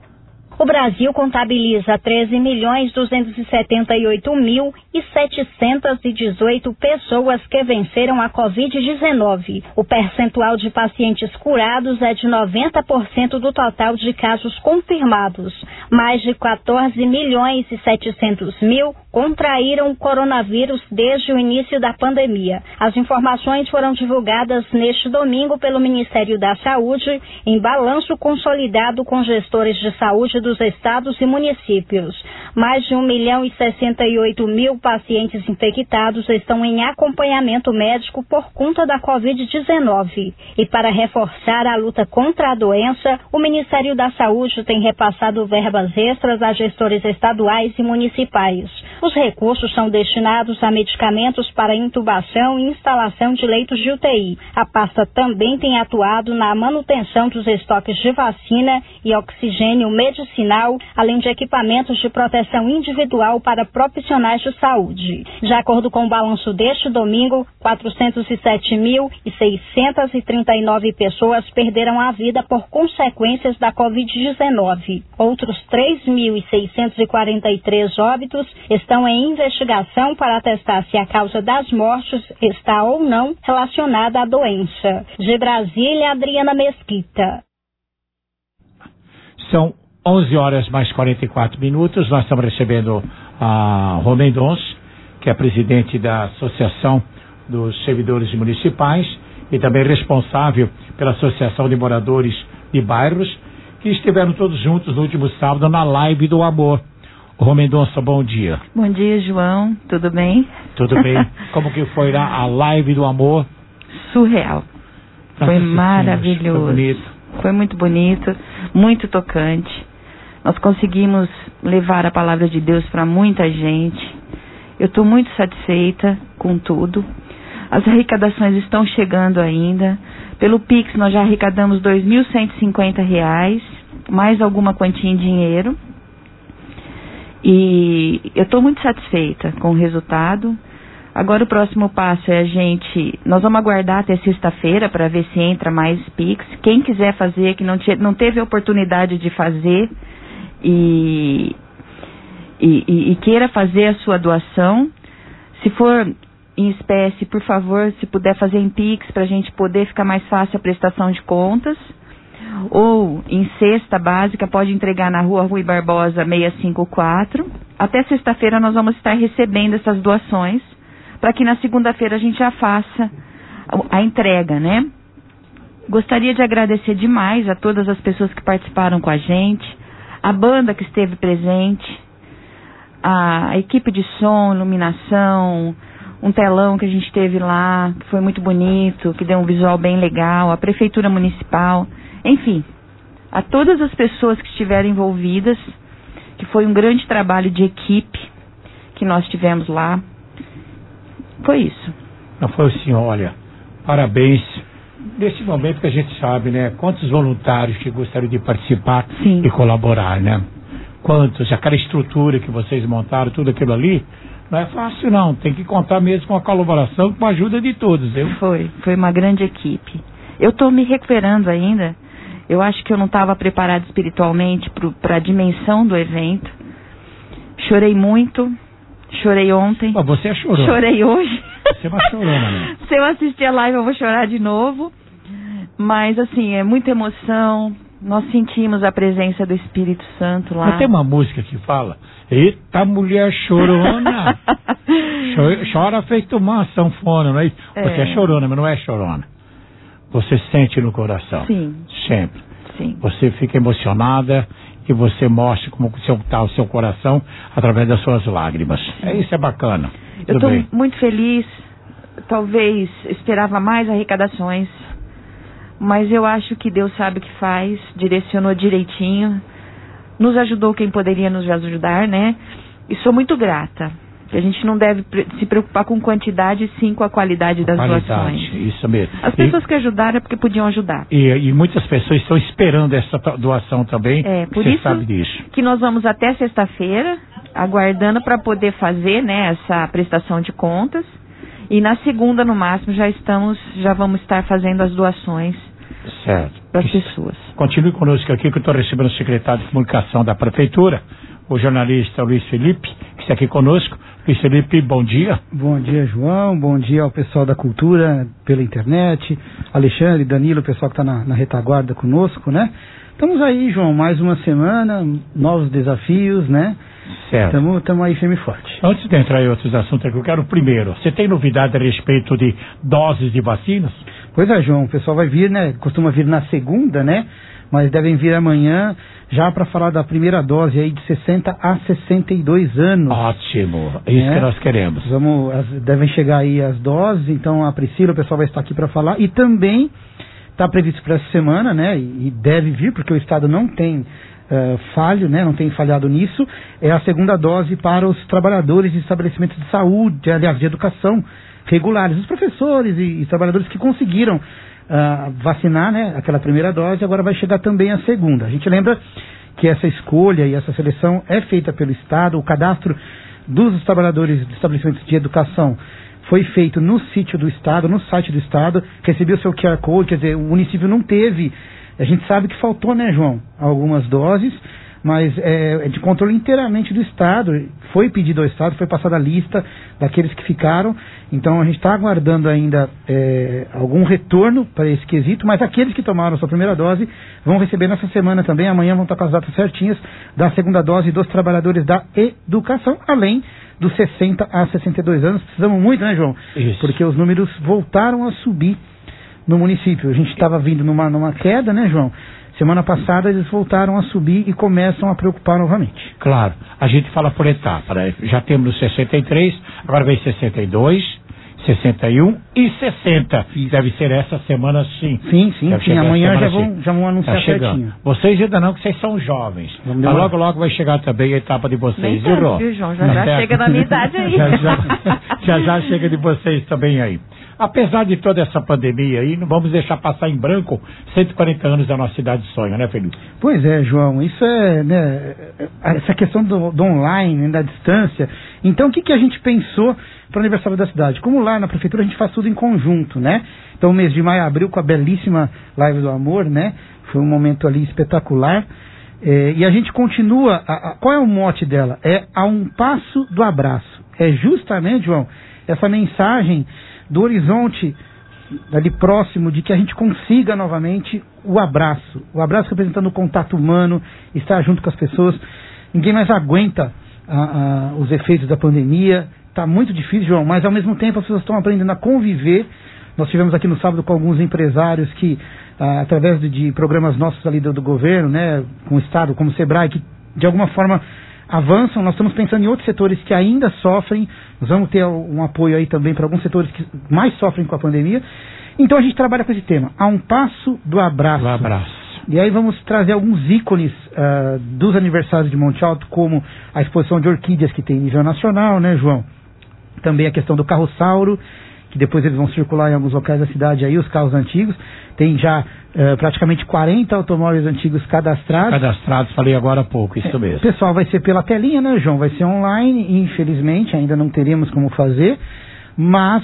O Brasil contabiliza treze milhões duzentos e setenta e oito mil e setecentas e dezoito pessoas que venceram a covid dezenove. O percentual de pacientes curados é de noventa por cento do total de casos confirmados. Mais de quatorze milhões e setecentos mil contraíram o coronavírus desde o início da pandemia. As informações foram divulgadas neste domingo pelo Ministério da Saúde em balanço consolidado com gestores de saúde dos estados e municípios. Mais de um milhão e sessenta e oito mil pacientes infectados estão em acompanhamento médico por conta da covid dezenove. E para reforçar a luta contra a doença, o Ministério da Saúde tem repassado verbas extras a gestores estaduais e municipais. Os recursos são destinados a medicamentos para intubação e instalação de leitos de U T I. A pasta também tem atuado na manutenção dos estoques de vacina e oxigênio medicinal, além de equipamentos de proteção individual para profissionais de saúde. De acordo com o balanço deste domingo, quatrocentos e sete mil seiscentas e trinta e nove pessoas perderam a vida por consequências da covid dezenove. Outros três mil seiscentos e quarenta e três óbitos estão em investigação para atestar se a causa das mortes está ou não relacionada à doença. De Brasília, Adriana Mesquita. São onze horas mais quarenta e quatro minutos. Nós estamos recebendo a Romendons, que é presidente da Associação dos Servidores Municipais, e também responsável pela Associação de Moradores de Bairros, que estiveram todos juntos no último sábado na Live do Amor. Rô Mendonça, bom dia. Bom dia, João. Tudo bem? Tudo bem. Como que foi lá a Live do Amor? Surreal. Foi maravilhoso. Foi bonito. Foi muito bonito, muito tocante. Nós conseguimos levar a palavra de Deus para muita gente. Eu estou muito satisfeita com tudo. As arrecadações estão chegando ainda. Pelo Pix nós já arrecadamos dois mil cento e cinquenta reais, mais alguma quantia em dinheiro. E eu estou muito satisfeita com o resultado. Agora o próximo passo é a gente... Nós vamos aguardar até sexta-feira para ver se entra mais Pix. Quem quiser fazer, que não, te, não teve a oportunidade de fazer e, e, e, e queira fazer a sua doação, se for em espécie, por favor, se puder fazer em Pix para a gente poder ficar mais fácil a prestação de contas. Ou em cesta básica, pode entregar na rua Rui Barbosa seiscentos e cinquenta e quatro. Até sexta-feira nós vamos estar recebendo essas doações, para que na segunda-feira a gente já faça a, a entrega, né? Gostaria de agradecer demais a todas as pessoas que participaram com a gente, a banda que esteve presente, a, a equipe de som, iluminação, um telão que a gente teve lá, que foi muito bonito, que deu um visual bem legal, a Prefeitura Municipal, enfim, a todas as pessoas que estiveram envolvidas, que foi um grande trabalho de equipe que nós tivemos lá. Foi isso. Não foi assim, olha, parabéns. Nesse momento que a gente sabe, né, quantos voluntários que gostariam de participar Sim. e colaborar, né? Quantos, aquela estrutura que vocês montaram, tudo aquilo ali, não é fácil não, tem que contar mesmo com a colaboração, com a ajuda de todos, viu? Foi, foi uma grande equipe. Eu estou me recuperando ainda, eu acho que eu não estava preparada espiritualmente para a dimensão do evento. Chorei muito, chorei ontem. Mas você chorou. Chorei hoje. Você é uma chorona, né? Se eu assistir a live eu vou chorar de novo. Mas assim, é muita emoção. Nós sentimos a presença do Espírito Santo lá. Mas tem uma música que fala: eita mulher chorona. Chora feito uma sanfona, não é isso? É. Você é chorona, mas não é chorona. Você sente no coração. Sim. Sempre. Sim. Você fica emocionada e você mostra como está o seu coração através das suas lágrimas. É isso, é bacana. Eu estou muito feliz. Talvez esperava mais arrecadações, mas eu acho que Deus sabe o que faz, direcionou direitinho, nos ajudou quem poderia nos ajudar, né? E sou muito grata. A gente não deve se preocupar com quantidade, sim com a qualidade das qualidade, doações. Isso mesmo. As pessoas e, que ajudaram é porque podiam ajudar. E, e muitas pessoas estão esperando essa doação também. É, por você isso sabe disso. Que nós vamos até sexta-feira, aguardando para poder fazer, né, essa prestação de contas. E na segunda, no máximo, já estamos, já vamos estar fazendo as doações. Certo. Para as pessoas. Continue conosco aqui, que eu estou recebendo o secretário de comunicação da Prefeitura, o jornalista Luiz Felipe, que está aqui conosco. Luiz Felipe, bom dia. Bom dia, João. Bom dia ao pessoal da cultura pela internet. Alexandre, Danilo, o pessoal que está na, na retaguarda conosco, né? Estamos aí, João, mais uma semana, novos desafios, né? Certo. Estamos aí firme e forte. Antes de entrar em outros assuntos aqui, eu quero primeiro, você tem novidade a respeito de doses de vacinas? Pois é, João, o pessoal vai vir, né? Costuma vir na segunda, né? Mas devem vir amanhã já para falar da primeira dose aí de sessenta a sessenta e dois anos. Ótimo, é isso é, que nós queremos. Vamos, as, devem chegar aí as doses, então a Priscila, o pessoal vai estar aqui para falar. E também está previsto para essa semana, né? E, e deve vir, porque o Estado não tem uh, falho, né? Não tem falhado nisso. É a segunda dose para os trabalhadores de estabelecimentos de saúde, aliás, de educação regulares. Os professores e, e trabalhadores que conseguiram Uh, vacinar, né, aquela primeira dose, agora vai chegar também a segunda. A gente lembra que essa escolha e essa seleção é feita pelo Estado. O cadastro dos trabalhadores de estabelecimentos de educação foi feito no sítio do Estado, no site do Estado, recebeu seu Q R Code, quer dizer, o município não teve, a gente sabe que faltou, né, João, algumas doses, mas é, é de controle inteiramente do Estado. Foi pedido ao Estado, foi passada a lista daqueles que ficaram. Então a gente está aguardando ainda é, algum retorno para esse quesito, mas aqueles que tomaram a sua primeira dose vão receber nessa semana também. Amanhã vão estar com as datas certinhas da segunda dose dos trabalhadores da educação, além dos sessenta a sessenta e dois anos. Precisamos muito, né, João? Isso. Porque os números voltaram a subir no município. A gente estava vindo numa, numa queda, né, João? Semana passada eles voltaram a subir e começam a preocupar novamente. Claro, a gente fala por etapa, né? Já temos sessenta e três, agora vem sessenta e dois, sessenta e um e sessenta. Isso. Deve ser essa semana sim. Sim, sim, sim. Amanhã já vão, já vão anunciar tá chegando. certinho. Vocês ainda não, que vocês são jovens. Mas logo, logo vai chegar também a etapa de vocês, viu, Rô? Viu, João? Já, já chega na minha idade aí. já, já, já já chega de vocês também aí. Apesar de toda essa pandemia aí, não vamos deixar passar em branco cento e quarenta anos da nossa cidade de sonho, né, Felipe? Pois é, João, isso é, né, essa questão do, do online, da distância. Então, o que, que a gente pensou para o aniversário da cidade? Como lá na prefeitura a gente faz tudo em conjunto, né? Então, o mês de maio abriu com a belíssima Live do Amor, né? Foi um momento ali espetacular. É, e a gente continua, a, a, qual é o mote dela? É a um passo do abraço. É justamente, João, essa mensagem do horizonte ali próximo de que a gente consiga novamente o abraço. O abraço representando o contato humano, estar junto com as pessoas. Ninguém mais aguenta a, a, os efeitos da pandemia. Está muito difícil, João, mas ao mesmo tempo as pessoas estão aprendendo a conviver. Nós tivemos aqui no sábado com alguns empresários que, ah, através de, de programas nossos ali do, do governo, né, com o Estado, como o Sebrae, que de alguma forma avançam. Nós estamos pensando em outros setores que ainda sofrem. Nós vamos ter um apoio aí também para alguns setores que mais sofrem com a pandemia. Então a gente trabalha com esse tema, a um passo do abraço. Do abraço. E aí vamos trazer alguns ícones uh, dos aniversários de Monte Alto, como a exposição de orquídeas que tem em nível nacional, né, João? Também a questão do carrossauro, que depois eles vão circular em alguns locais da cidade aí, os carros antigos. Tem já uh, praticamente quarenta automóveis antigos cadastrados. Cadastrados, falei agora há pouco, isso mesmo. O pessoal vai ser pela telinha, né, João? Vai ser online, infelizmente, ainda não teremos como fazer, mas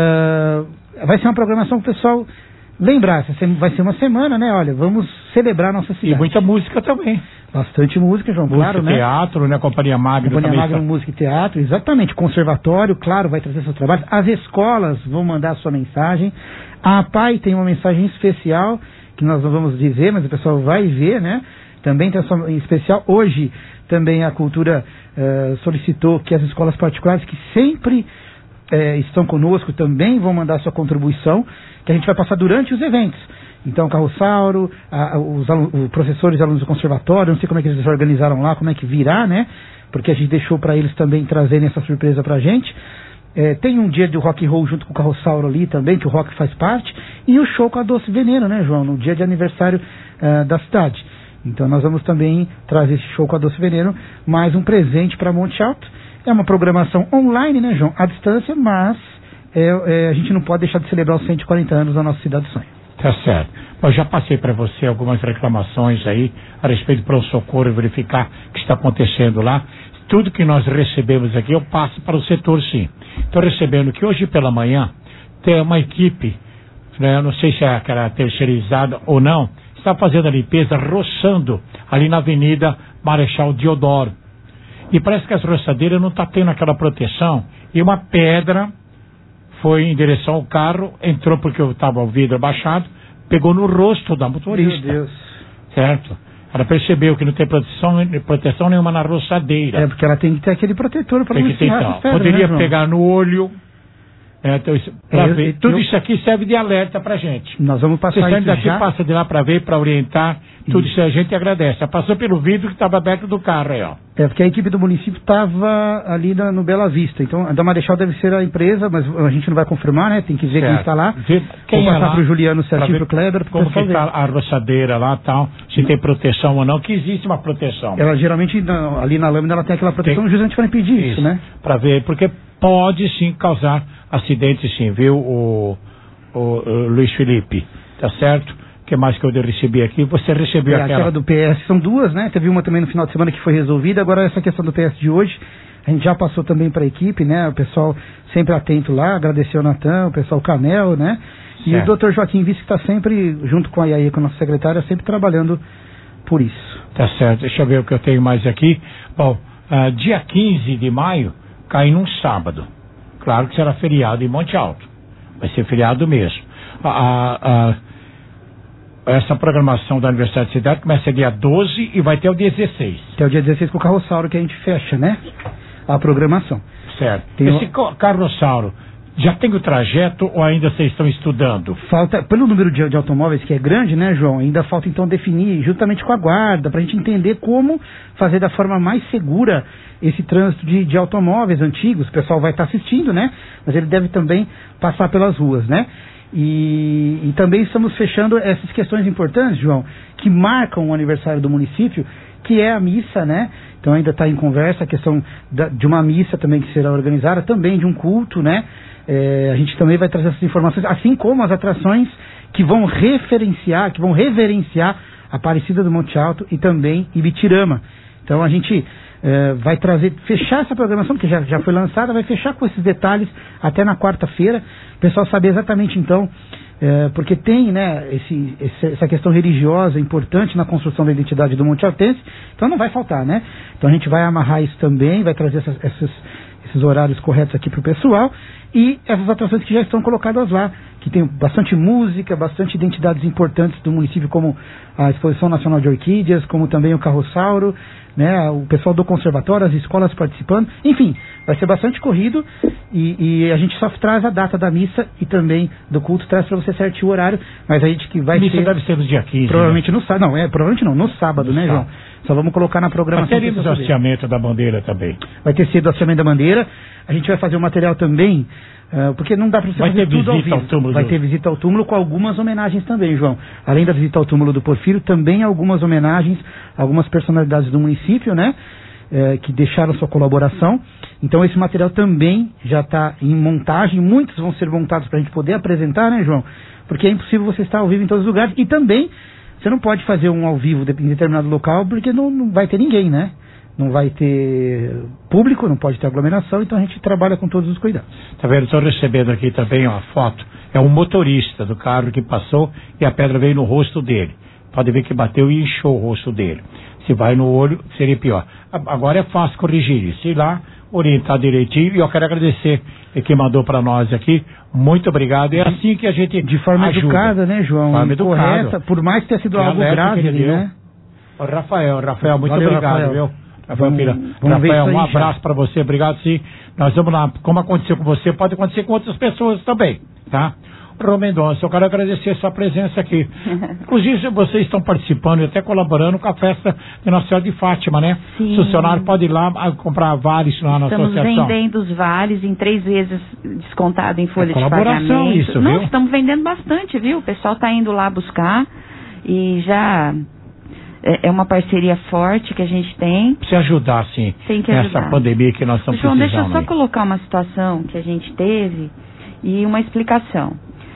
uh, vai ser uma programação que o pessoal lembrar. Vai ser uma semana, né? Olha, vamos celebrar nossa cidade. E muita música também. Bastante música, João, música, claro, né? Teatro, né? Companhia Magno Companhia também. Magno, música e teatro, exatamente. Conservatório, claro, vai trazer seus trabalhos. As escolas vão mandar a sua mensagem. A APAI tem uma mensagem especial, que nós não vamos dizer, mas o pessoal vai ver, né? Também tem a sua em especial. Hoje, também a Cultura uh, solicitou que as escolas particulares, que sempre uh, estão conosco, também vão mandar a sua contribuição, que a gente vai passar durante os eventos. Então, o Carrossauro, a, os, os professores e alunos do conservatório, não sei como é que eles organizaram lá, como é que virá, né? Porque a gente deixou para eles também trazerem essa surpresa pra gente. É, tem um dia de rock and roll junto com o Carrossauro ali também, que o rock faz parte, e o show com a Doce Veneno, né, João? No dia de aniversário uh, da cidade. Então, nós vamos também trazer esse show com a Doce Veneno, mais um presente para Monte Alto. É uma programação online, né, João? À distância, mas é, é, a gente não pode deixar de celebrar os cento e quarenta anos da nossa cidade de sonho. Tá certo. Eu já passei para você algumas reclamações aí a respeito do pronto-socorro e verificar o que está acontecendo lá. Tudo que nós recebemos aqui, eu passo para o setor, sim. Estou recebendo que hoje pela manhã tem uma equipe, né, eu não sei se é aquela terceirizada ou não, está fazendo a limpeza, roçando ali na Avenida Marechal Deodoro. E parece que as roçadeiras não estão tendo aquela proteção, e uma pedra foi em direção ao carro, entrou porque eu estava o vidro abaixado, pegou no rosto da motorista. Meu Deus. Certo? Ela percebeu que não tem proteção, proteção nenhuma na roçadeira. É, porque ela tem que ter aquele protetor para não enfiar essas pedras, poderia, né, pegar no olho. É, então, isso, pra eu, ver. Eu, tudo eu, isso aqui serve de alerta pra gente. Nós vamos passar Você isso daqui, já. passa de lá para ver, para orientar. Tudo isso. isso a gente agradece. Ela passou pelo vidro que estava aberto do carro aí, ó. É, porque a equipe do município estava ali na, no Bela Vista. Então, a da Marechal deve ser a empresa, mas a gente não vai confirmar, né? Tem que ver certo. Quem está lá. Ver quem Vou é passar para o Juliano certinho, para o Kleber. Como que está a roçadeira lá e tal, se tem proteção ou não, que existe uma proteção. Ela geralmente, na, ali na lâmina, ela tem aquela proteção, tem... justamente para impedir isso, isso né? Para ver, porque pode sim causar acidente sim, viu, o, o, o Luiz Felipe, tá certo? O que mais que eu recebi aqui? Você recebeu é, aquela... aquela do P S, são duas, né? Teve uma também no final de semana que foi resolvida, agora essa questão do P S de hoje, a gente já passou também para a equipe, né? O pessoal sempre atento lá, agradeceu o Natan, o pessoal Canel, né? E certo. O doutor Joaquim Vice que está sempre, junto com a I A I, com a nossa secretária, sempre trabalhando por isso. Tá certo, deixa eu ver o que eu tenho mais aqui. Bom, uh, dia quinze de maio, cai num sábado. Claro que será feriado em Monte Alto. Vai ser feriado mesmo. A, a, a, essa programação da Universidade de Cidade começa dia doze e vai até o dia dezesseis. Até o dia dezesseis com o Carrossauro que a gente fecha, né? A programação. Certo. Tem Esse o... Carrossauro Já tem o trajeto ou ainda vocês estão estudando? Falta, pelo número de, de automóveis que é grande, né, João? Ainda falta então definir juntamente com a guarda, para a gente entender como fazer da forma mais segura esse trânsito de, de automóveis antigos. O pessoal vai estar assistindo, né? Mas ele deve também passar pelas ruas, né? E, e também estamos fechando essas questões importantes, João, que marcam o aniversário do município, que é a missa, né? Então ainda está em conversa a questão da, de uma missa também que será organizada, também de um culto, né? É, a gente também vai trazer essas informações, assim como as atrações que vão referenciar, que vão reverenciar a Aparecida do Monte Alto e também Ibitirama. Então a gente é, vai trazer, fechar essa programação, que já, já foi lançada, vai fechar com esses detalhes até na quarta-feira, o pessoal saber exatamente então, é, porque tem, né, esse, esse, essa questão religiosa importante na construção da identidade do Monte Altense, então não vai faltar, né? Então a gente vai amarrar isso também, vai trazer essas, essas, esses horários corretos aqui para o pessoal, e essas atrações que já estão colocadas lá, que tem bastante música, bastante identidades importantes do município, como a Exposição Nacional de Orquídeas, como também o Carrossauro, né, o pessoal do conservatório, as escolas participando, enfim, vai ser bastante corrido, e, e a gente só traz a data da missa e também do culto, traz para você certinho o horário, mas a gente que vai missa ser... deve ser no dia quinze. Provavelmente né? no sábado, não, é, provavelmente não, no sábado, no né, sábado. João? Só vamos colocar na programação. Vai ter o hasteamento da bandeira também. Vai ter cedo o hasteamento da bandeira, a gente vai fazer o material também, uh, porque não dá para você vai fazer ter tudo ao visita vivo. ao túmulo. Vai do... ter visita ao túmulo com algumas homenagens também, João. Além da visita ao túmulo do Porfírio, também algumas homenagens a algumas personalidades do município, né? Eh, que deixaram sua colaboração. Então esse material também já está em montagem, muitos vão ser montados para a gente poder apresentar, né, João? Porque é impossível você estar ao vivo em todos os lugares, e também você não pode fazer um ao vivo em determinado local, porque não, não vai ter ninguém, né? Não vai ter público, não pode ter aglomeração, então a gente trabalha com todos os cuidados. Tá vendo? Estou recebendo aqui também ó, a foto. É um motorista do carro que passou e a pedra veio no rosto dele. Pode ver que bateu e inchou o rosto dele. Se vai no olho, seria pior. Agora é fácil corrigir isso. Ir lá, orientar direitinho. E eu quero agradecer quem mandou para nós aqui. Muito obrigado. É assim que a gente de forma ajuda. educada, né, João? Forma correta, educada. Por mais que tenha sido que algo grave, ali, né? O Rafael, Rafael, muito Valeu, obrigado, Rafael. viu? Rafael, vamos, vamos Rafael, um aí, abraço para você. Obrigado, sim. Nós vamos lá. Como aconteceu com você, pode acontecer com outras pessoas também, tá? Rô Mendonça, eu quero agradecer a sua presença aqui. Inclusive, vocês estão participando e até colaborando com a festa de Nossa Senhora de Fátima, né? Sim. O funcionário pode ir lá a comprar vales lá na estamos associação. Estamos vendendo os vales em três vezes descontado em folha é de pagamento. Isso, Não, viu? estamos vendendo bastante, viu? O pessoal está indo lá buscar e já... É uma parceria forte que a gente tem. Precisa ajudar, sim. Tem que nessa ajudar. pandemia que nós estamos João, precisando. deixa eu só colocar uma situação que a gente teve e uma explicação.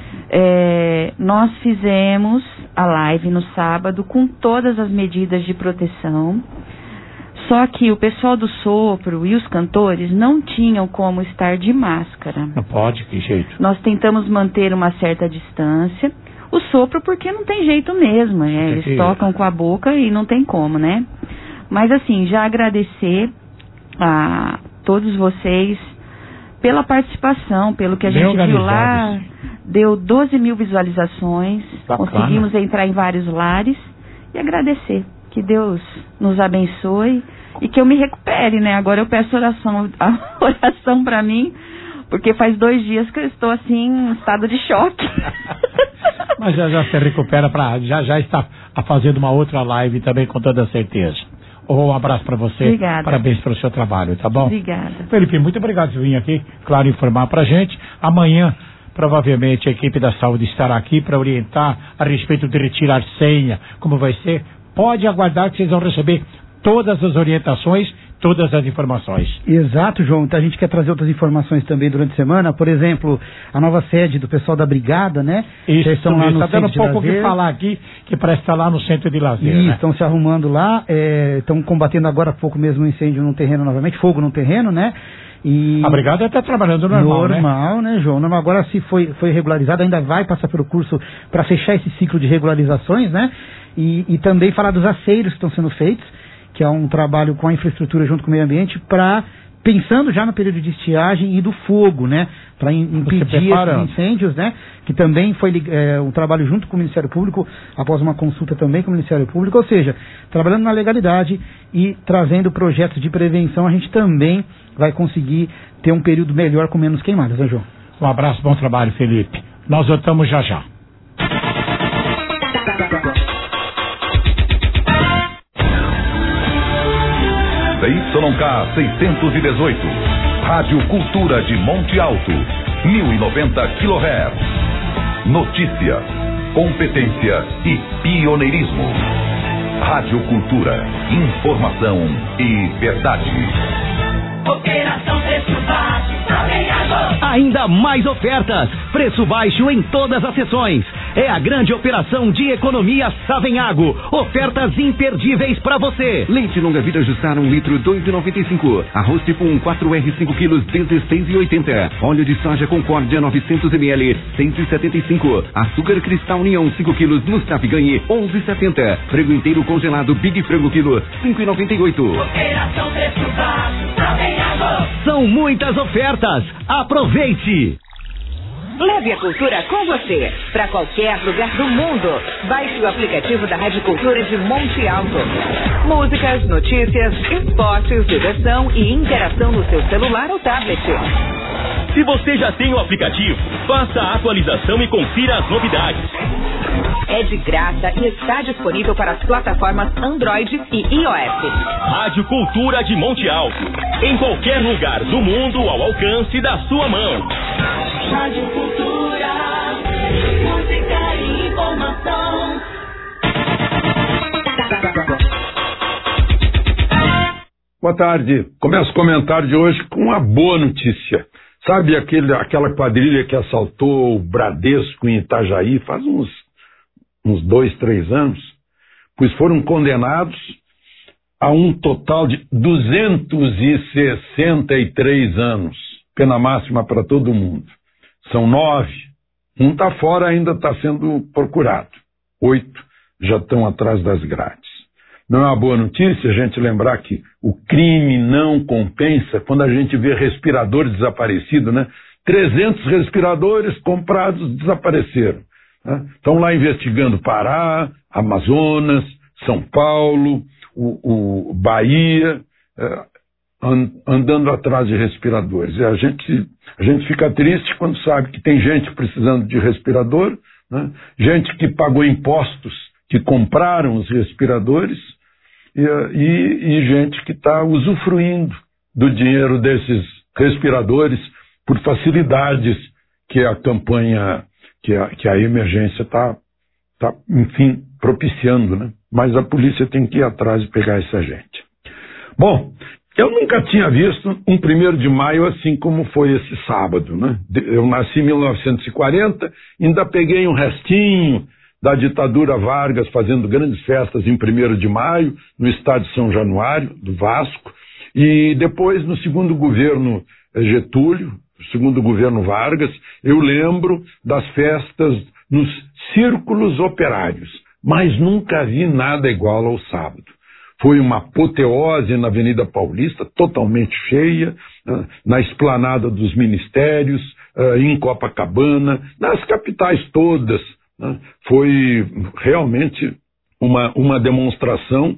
É, nós fizemos a live no sábado com todas as medidas de proteção, só que o pessoal do sopro e os cantores não tinham como estar de máscara. Não pode, que jeito. Nós tentamos manter uma certa distância. O sopro porque não tem jeito mesmo, né? Eles que... tocam com a boca e não tem como, né? Mas assim, já agradecer a todos vocês pela participação, pelo que a Bem gente viu lá, sim. Deu doze mil visualizações, Bacana. Conseguimos entrar em vários lares e agradecer, que Deus nos abençoe e que eu me recupere, né? Agora eu peço oração, a oração para mim, porque faz dois dias que eu estou assim, em estado de choque. Mas já já se recupera, pra, já já está fazendo uma outra live também, com toda certeza. Um abraço para você. Obrigada. Parabéns pelo seu trabalho, tá bom? Obrigada. Felipe, muito obrigado por vir aqui, claro, informar pra gente. Amanhã, provavelmente, a equipe da saúde estará aqui para orientar a respeito de retirar senha, como vai ser. Pode aguardar que vocês vão receber todas as orientações, todas as informações. Exato, João. Então a gente quer trazer outras informações também durante a semana. Por exemplo, a nova sede do pessoal da Brigada, né? Isso, estão lá no está dando um pouco o que lazer. falar aqui, que parece estar lá no centro de lazer. Isso, né? estão se arrumando lá, é, estão combatendo agora há pouco mesmo um incêndio no terreno novamente, fogo no terreno, né? E a Brigada está trabalhando normal, normal, né? né, João? Normal. Agora, se foi, foi regularizado, ainda vai passar pelo curso para fechar esse ciclo de regularizações, né? E, e também falar dos aceiros que estão sendo feitos, que é um trabalho com a infraestrutura junto com o meio ambiente, para pensando já no período de estiagem e do fogo, né? Para impedir esses incêndios, né? Que também foi é, um trabalho junto com o Ministério Público, após uma consulta também com o Ministério Público, ou seja, trabalhando na legalidade e trazendo projetos de prevenção, a gente também vai conseguir ter um período melhor com menos queimadas, né, João? Um abraço, bom trabalho, Felipe. Nós voltamos já já. Y K seiscentos e dezoito, Rádio Cultura de Monte Alto, mil e noventa quilohertz. Notícia, competência e pioneirismo. Rádio Cultura, informação e verdade. Operação Preço Baixo, Savenhago. Ainda mais ofertas, preço baixo em todas as sessões. É a grande operação de economia Savenhago. Ofertas imperdíveis para você. Leite longa vida ajustar um litro, dois reais e noventa e cinco. Arroz tipo um, quatro R, cinco quilos, dezesseis reais e oitenta. Óleo de soja Concórdia, novecentos mililitros, cento e setenta e cinco. Açúcar Cristal União, cinco quilos, Mustafa ganhe, onze reais e setenta. Frango inteiro congelado Big Frango quilo, cinco reais e noventa e oito. Operação Preço Baixo, Savenhago. São muitas ofertas. Aproveite! Leve a cultura com você, para qualquer lugar do mundo. Baixe o aplicativo da Rádio Cultura de Monte Alto. Músicas, notícias, esportes, diversão e interação no seu celular ou tablet. Se você já tem o aplicativo, faça a atualização e confira as novidades. É de graça e está disponível para as plataformas Android e iOS. Rádio Cultura de Monte Alto. Em qualquer lugar do mundo, ao alcance da sua mão. Rádio Cultura, música e informação. Boa tarde. Começo o comentário de hoje com uma boa notícia. Sabe aquele, aquela quadrilha que assaltou o Bradesco em Itajaí faz uns, uns dois, três anos? Pois foram condenados a um total de duzentos e sessenta e três anos. Pena máxima para todo mundo. São nove. Um está fora, ainda está sendo procurado. Oito já estão atrás das grades. Não é uma boa notícia a gente lembrar que o crime não compensa quando a gente vê respiradores desaparecidos, né? trezentos respiradores comprados desapareceram. Né? Estão lá investigando Pará, Amazonas, São Paulo, o, o Bahia, é, andando atrás de respiradores. E a gente, a gente fica triste quando sabe que tem gente precisando de respirador, né? Gente que pagou impostos, que compraram os respiradores, e, e, e gente que está usufruindo do dinheiro desses respiradores por facilidades que a campanha, que a, que a emergência está, tá, enfim, propiciando, né? Mas a polícia tem que ir atrás e pegar essa gente. Bom, eu nunca tinha visto um primeiro de maio assim como foi esse sábado, né? Eu nasci em mil novecentos e quarenta, ainda peguei um restinho da ditadura Vargas fazendo grandes festas em primeiro de maio, no estádio São Januário, do Vasco, e depois no segundo governo Getúlio, segundo governo Vargas, eu lembro das festas nos círculos operários, mas nunca vi nada igual ao sábado. Foi uma apoteose na Avenida Paulista, totalmente cheia, na esplanada dos ministérios, em Copacabana, nas capitais todas. Foi realmente uma, uma demonstração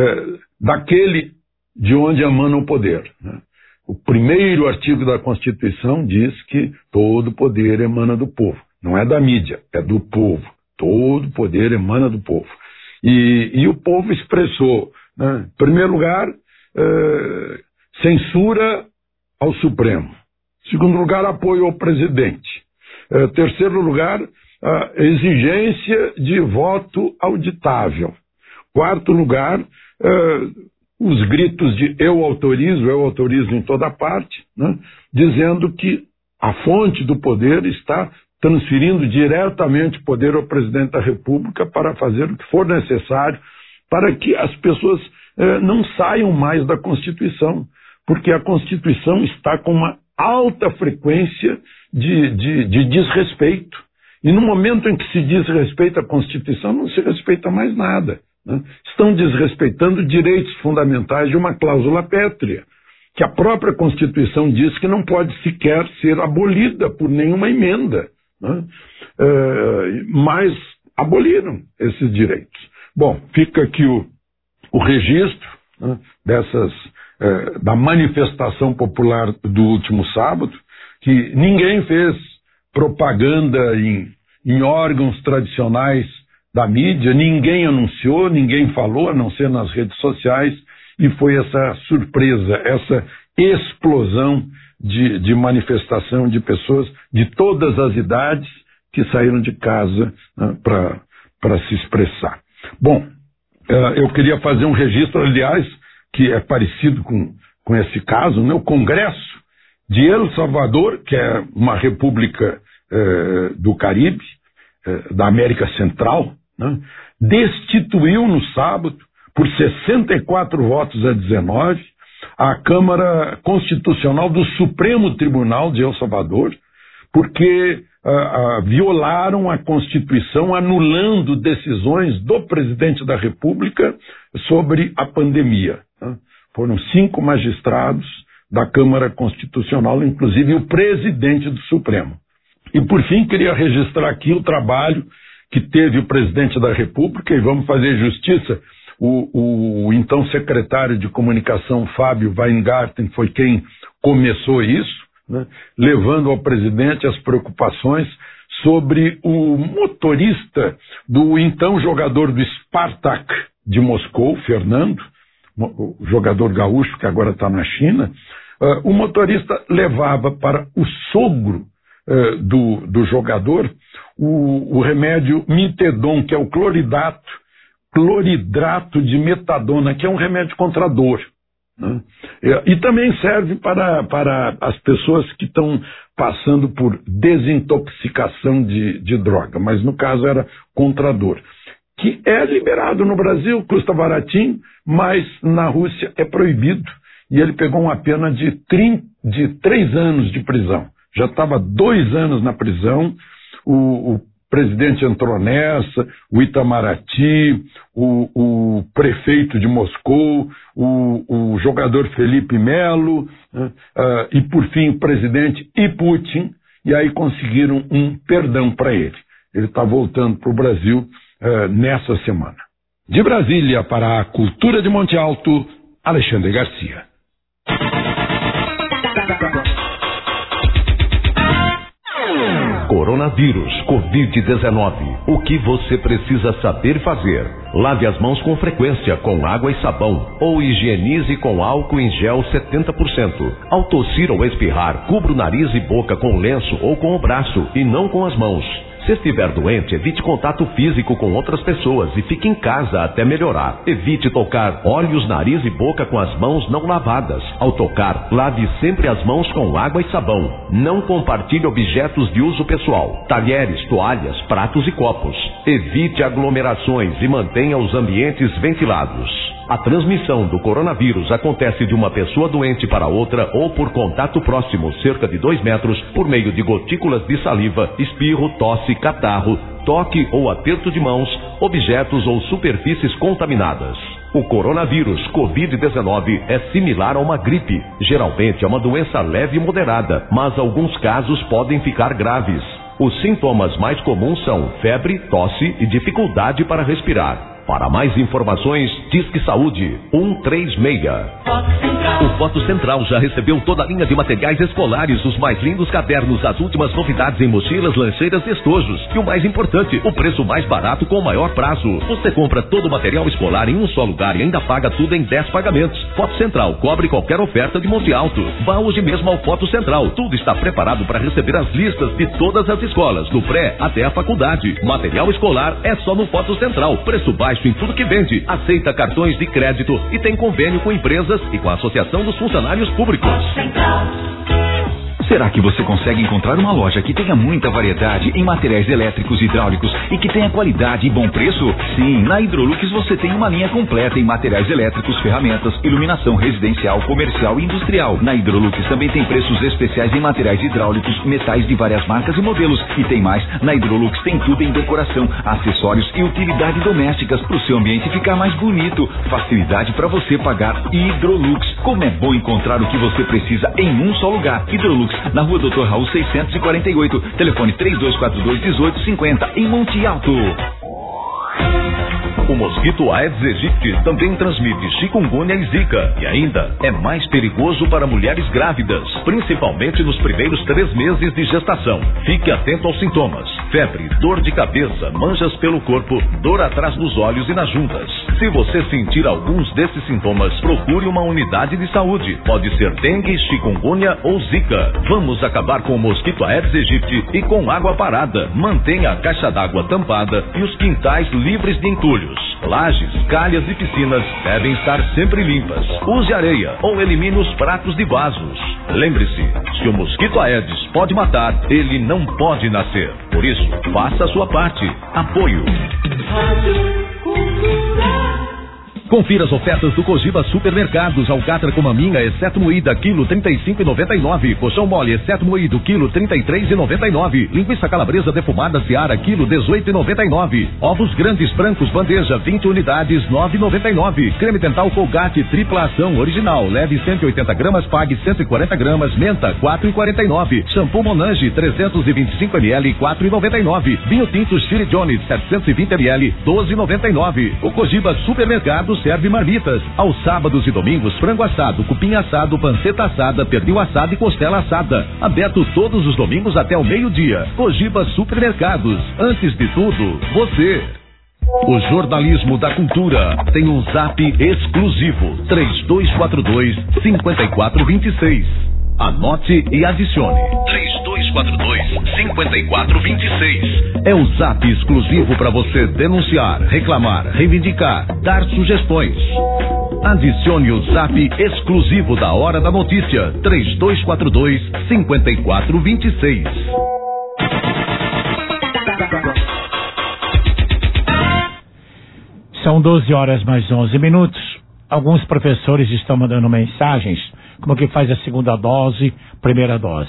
daquele de onde emana o poder. O primeiro artigo da Constituição diz que todo poder emana do povo. Não é da mídia, é do povo. Todo poder emana do povo. E, e o povo expressou, né, em primeiro lugar, eh, censura ao Supremo. Em segundo lugar, apoio ao presidente. Eh, terceiro lugar, a exigência de voto auditável. Quarto lugar, eh, os gritos de eu autorizo, eu autorizo em toda parte, né, dizendo que a fonte do poder está transferindo diretamente o poder ao presidente da República para fazer o que for necessário para que as pessoas eh, não saiam mais da Constituição, porque a Constituição está com uma alta frequência de, de, de desrespeito. E no momento em que se desrespeita a Constituição, não se respeita mais nada, né? Estão desrespeitando direitos fundamentais de uma cláusula pétrea, que a própria Constituição diz que não pode sequer ser abolida por nenhuma emenda. Né? É, mas aboliram esses direitos. Bom, fica aqui o, o registro, né, dessas, é, da manifestação popular do último sábado, que ninguém fez propaganda em, em órgãos tradicionais da mídia, ninguém anunciou, ninguém falou, a não ser nas redes sociais, e foi essa surpresa, essa explosão de, de manifestação de pessoas de todas as idades que saíram de casa, né, para se expressar. Bom, uh, eu queria fazer um registro, aliás, que é parecido com, com esse caso, né? O Congresso de El Salvador, que é uma república uh, do Caribe, uh, da América Central, né, destituiu no sábado, por sessenta e quatro votos a dezenove, a Câmara Constitucional do Supremo Tribunal de El Salvador, porque uh, uh, violaram a Constituição, anulando decisões do presidente da República sobre a pandemia. Né? Foram cinco magistrados da Câmara Constitucional, inclusive o presidente do Supremo. E, por fim, queria registrar aqui o trabalho que teve o presidente da República, e vamos fazer justiça. O, o, o então secretário de Comunicação, Fábio Weingarten, foi quem começou isso, né, levando ao presidente as preocupações sobre o motorista do então jogador do Spartak de Moscou, Fernando, o jogador gaúcho que agora está na China. Uh, o motorista levava para o sogro uh, do, do jogador o, o remédio Mitedon, que é o cloridato, cloridrato de metadona, que é um remédio contra a dor. Né? E, e também serve para, para as pessoas que estão passando por desintoxicação de, de droga, mas no caso era contra a dor. Que é liberado no Brasil, custa baratinho, mas na Rússia é proibido. E ele pegou uma pena de, trinta, de três anos de prisão. Já estava dois anos na prisão. O, o presidente entrou nessa, o Itamaraty, o, o prefeito de Moscou, o, o jogador Felipe Melo, né, uh, e por fim o presidente e Putin, e aí conseguiram um perdão para ele. Ele está voltando para o Brasil uh, nessa semana. De Brasília para a Cultura de Monte Alto, Alexandre Garcia. Coronavírus, covid dezenove. O que você precisa saber fazer? Lave as mãos com frequência com água e sabão ou higienize com álcool em gel setenta por cento. Ao tossir ou espirrar, cubra o nariz e boca com lenço ou com o braço e não com as mãos. Se estiver doente, evite contato físico com outras pessoas e fique em casa até melhorar. Evite tocar olhos, nariz e boca com as mãos não lavadas. Ao tocar, lave sempre as mãos com água e sabão. Não compartilhe objetos de uso pessoal, talheres, toalhas, pratos e copos. Evite aglomerações e mantenha os ambientes ventilados. A transmissão do coronavírus acontece de uma pessoa doente para outra ou por contato próximo, cerca de dois metros, por meio de gotículas de saliva, espirro, tosse, catarro, toque ou aperto de mãos, objetos ou superfícies contaminadas. O coronavírus covid dezenove é similar a uma gripe. Geralmente é uma doença leve e moderada, mas alguns casos podem ficar graves. Os sintomas mais comuns são febre, tosse e dificuldade para respirar. Para mais informações, Disque Saúde um três seis. O Foto Central já recebeu toda a linha de materiais escolares, os mais lindos cadernos, as últimas novidades em mochilas, lancheiras e estojos. E o mais importante, o preço mais barato com o maior prazo. Você compra todo o material escolar em um só lugar e ainda paga tudo em dez pagamentos. Foto Central cobre qualquer oferta de Monte Alto. Vá hoje mesmo ao Foto Central. Tudo está preparado para receber as listas de todas as escolas, do pré até a faculdade. Material escolar é só no Foto Central. Preço baixo em tudo que vende, aceita cartões de crédito e tem convênio com empresas e com a Associação dos Funcionários Públicos. Será que você consegue encontrar uma loja que tenha muita variedade em materiais elétricos e hidráulicos e que tenha qualidade e bom preço? Sim, na Hidrolux você tem uma linha completa em materiais elétricos, ferramentas, iluminação residencial, comercial e industrial. Na Hidrolux também tem preços especiais em materiais hidráulicos, metais de várias marcas e modelos. E tem mais, na Hidrolux tem tudo em decoração, acessórios e utilidades domésticas para o seu ambiente ficar mais bonito. Facilidade para você pagar. Hidrolux. Como é bom encontrar o que você precisa em um só lugar. Hidrolux, na rua doutor Raul seiscentos e quarenta e oito, telefone três dois quatro dois, um oito cinco zero, em Monte Alto. O mosquito Aedes aegypti também transmite chikungunya e zika e ainda é mais perigoso para mulheres grávidas, principalmente nos primeiros três meses de gestação. Fique atento aos sintomas: febre, dor de cabeça, manchas pelo corpo, dor atrás dos olhos e nas juntas. Se você sentir alguns desses sintomas, procure uma unidade de saúde. Pode ser dengue, chikungunya ou zika. Vamos acabar com o mosquito Aedes aegypti e com água parada. Mantenha a caixa d'água tampada e os quintais livres de entulhos. Lajes, calhas e piscinas devem estar sempre limpas. Use areia ou elimine os pratos de vasos. Lembre-se, se o mosquito Aedes pode matar, ele não pode nascer. Por isso, faça a sua parte. Apoio. Confira as ofertas do Cogiba Supermercados. Alcatra com maminha, exceto moída, quilo trinta e cinco reais e noventa e nove centavos. Colchão mole, exceto moído, quilo trinta e três reais e noventa e nove centavos. Linguiça calabresa defumada Seara, quilo dezoito reais e noventa e nove centavos. Ovos grandes brancos bandeja, vinte unidades, nove reais e noventa e nove centavos. Creme dental Colgate tripla ação original, leve cento e oitenta gramas, pague cento e quarenta gramas. Menta, quatro reais e quarenta e nove centavos. Shampoo Monange, trezentos e vinte e cinco mililitros, quatro reais e noventa e nove centavos. Vinho tinto Chile Johnny, setecentos e vinte mililitros, doze reais e noventa e nove centavos. O Cogiba Supermercados serve marmitas. Aos sábados e domingos, frango assado, cupim assado, panceta assada, pernil assado e costela assada. Aberto todos os domingos até o meio-dia. Cogiba Supermercados. Antes de tudo, você. O jornalismo da cultura tem um zap exclusivo: três dois quatro dois, cinco quatro dois seis. Anote e adicione: três dois quatro dois, cinco quatro dois seis. É o zap exclusivo para você denunciar, reclamar, reivindicar, dar sugestões. Adicione o zap exclusivo da Hora da Notícia: três dois quatro dois, cinco quatro dois seis. São doze horas mais onze minutos. Alguns professores estão mandando mensagens como que faz a segunda dose, primeira dose.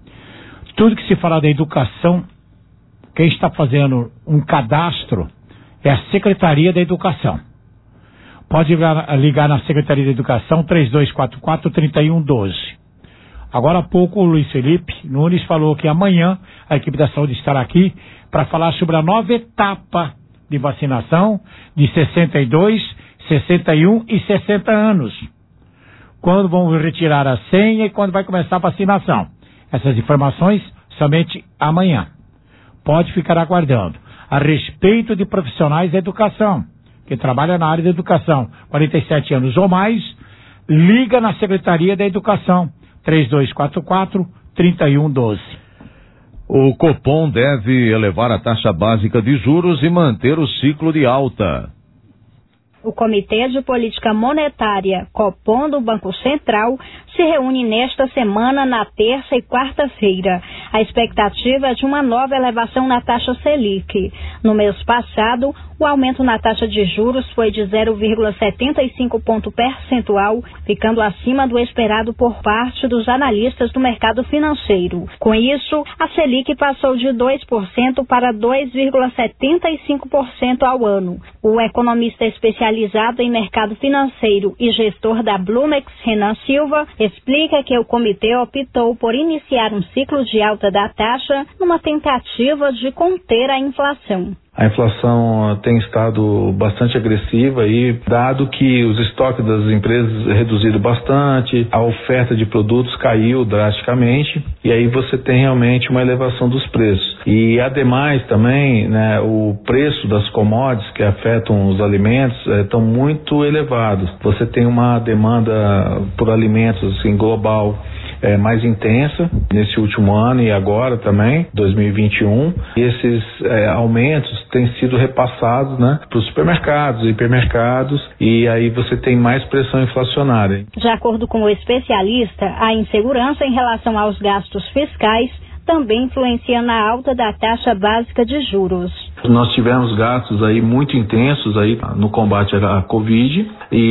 Tudo que se fala da educação, quem está fazendo um cadastro é a Secretaria da Educação. Pode ligar, ligar na Secretaria da Educação, três dois quatro quatro, três um um dois. Agora há pouco o Luiz Felipe Nunes falou que amanhã a equipe da saúde estará aqui para falar sobre a nova etapa de vacinação de sessenta e dois, sessenta e um e sessenta anos. Quando vão retirar a senha e quando vai começar a vacinação. Essas informações somente amanhã. Pode ficar aguardando. A respeito de profissionais da educação, que trabalham na área da educação, quarenta e sete anos ou mais, liga na Secretaria da Educação, três dois quatro quatro, três um um dois. O Copom deve elevar a taxa básica de juros e manter o ciclo de alta. O Comitê de Política Monetária, Copom, do Banco Central, se reúne nesta semana, na terça e quarta-feira. A expectativa é de uma nova elevação na taxa Selic. No mês passado, o aumento na taxa de juros foi de zero vírgula setenta e cinco ponto percentual, ficando acima do esperado por parte dos analistas do mercado financeiro. Com isso, a Selic passou de dois por cento para dois vírgula setenta e cinco por cento ao ano. O economista especializado em mercado financeiro e gestor da Blumex, Renan Silva, explica que o comitê optou por iniciar um ciclo de alta da taxa numa tentativa de conter a inflação. A inflação tem estado bastante agressiva e, dado que os estoques das empresas reduziram bastante, a oferta de produtos caiu drasticamente e aí você tem realmente uma elevação dos preços. E, ademais, também, né, o preço das commodities que afetam os alimentos estão é, muito elevados. Você tem uma demanda por alimentos assim, global É, mais intensa nesse último ano e agora também, dois mil e vinte e um. E esses é, aumentos têm sido repassados, né, para os supermercados, hipermercados, e aí você tem mais pressão inflacionária. De acordo com o especialista, a insegurança em relação aos gastos fiscais também influencia na alta da taxa básica de juros. Nós tivemos gastos aí muito intensos aí no combate à Covid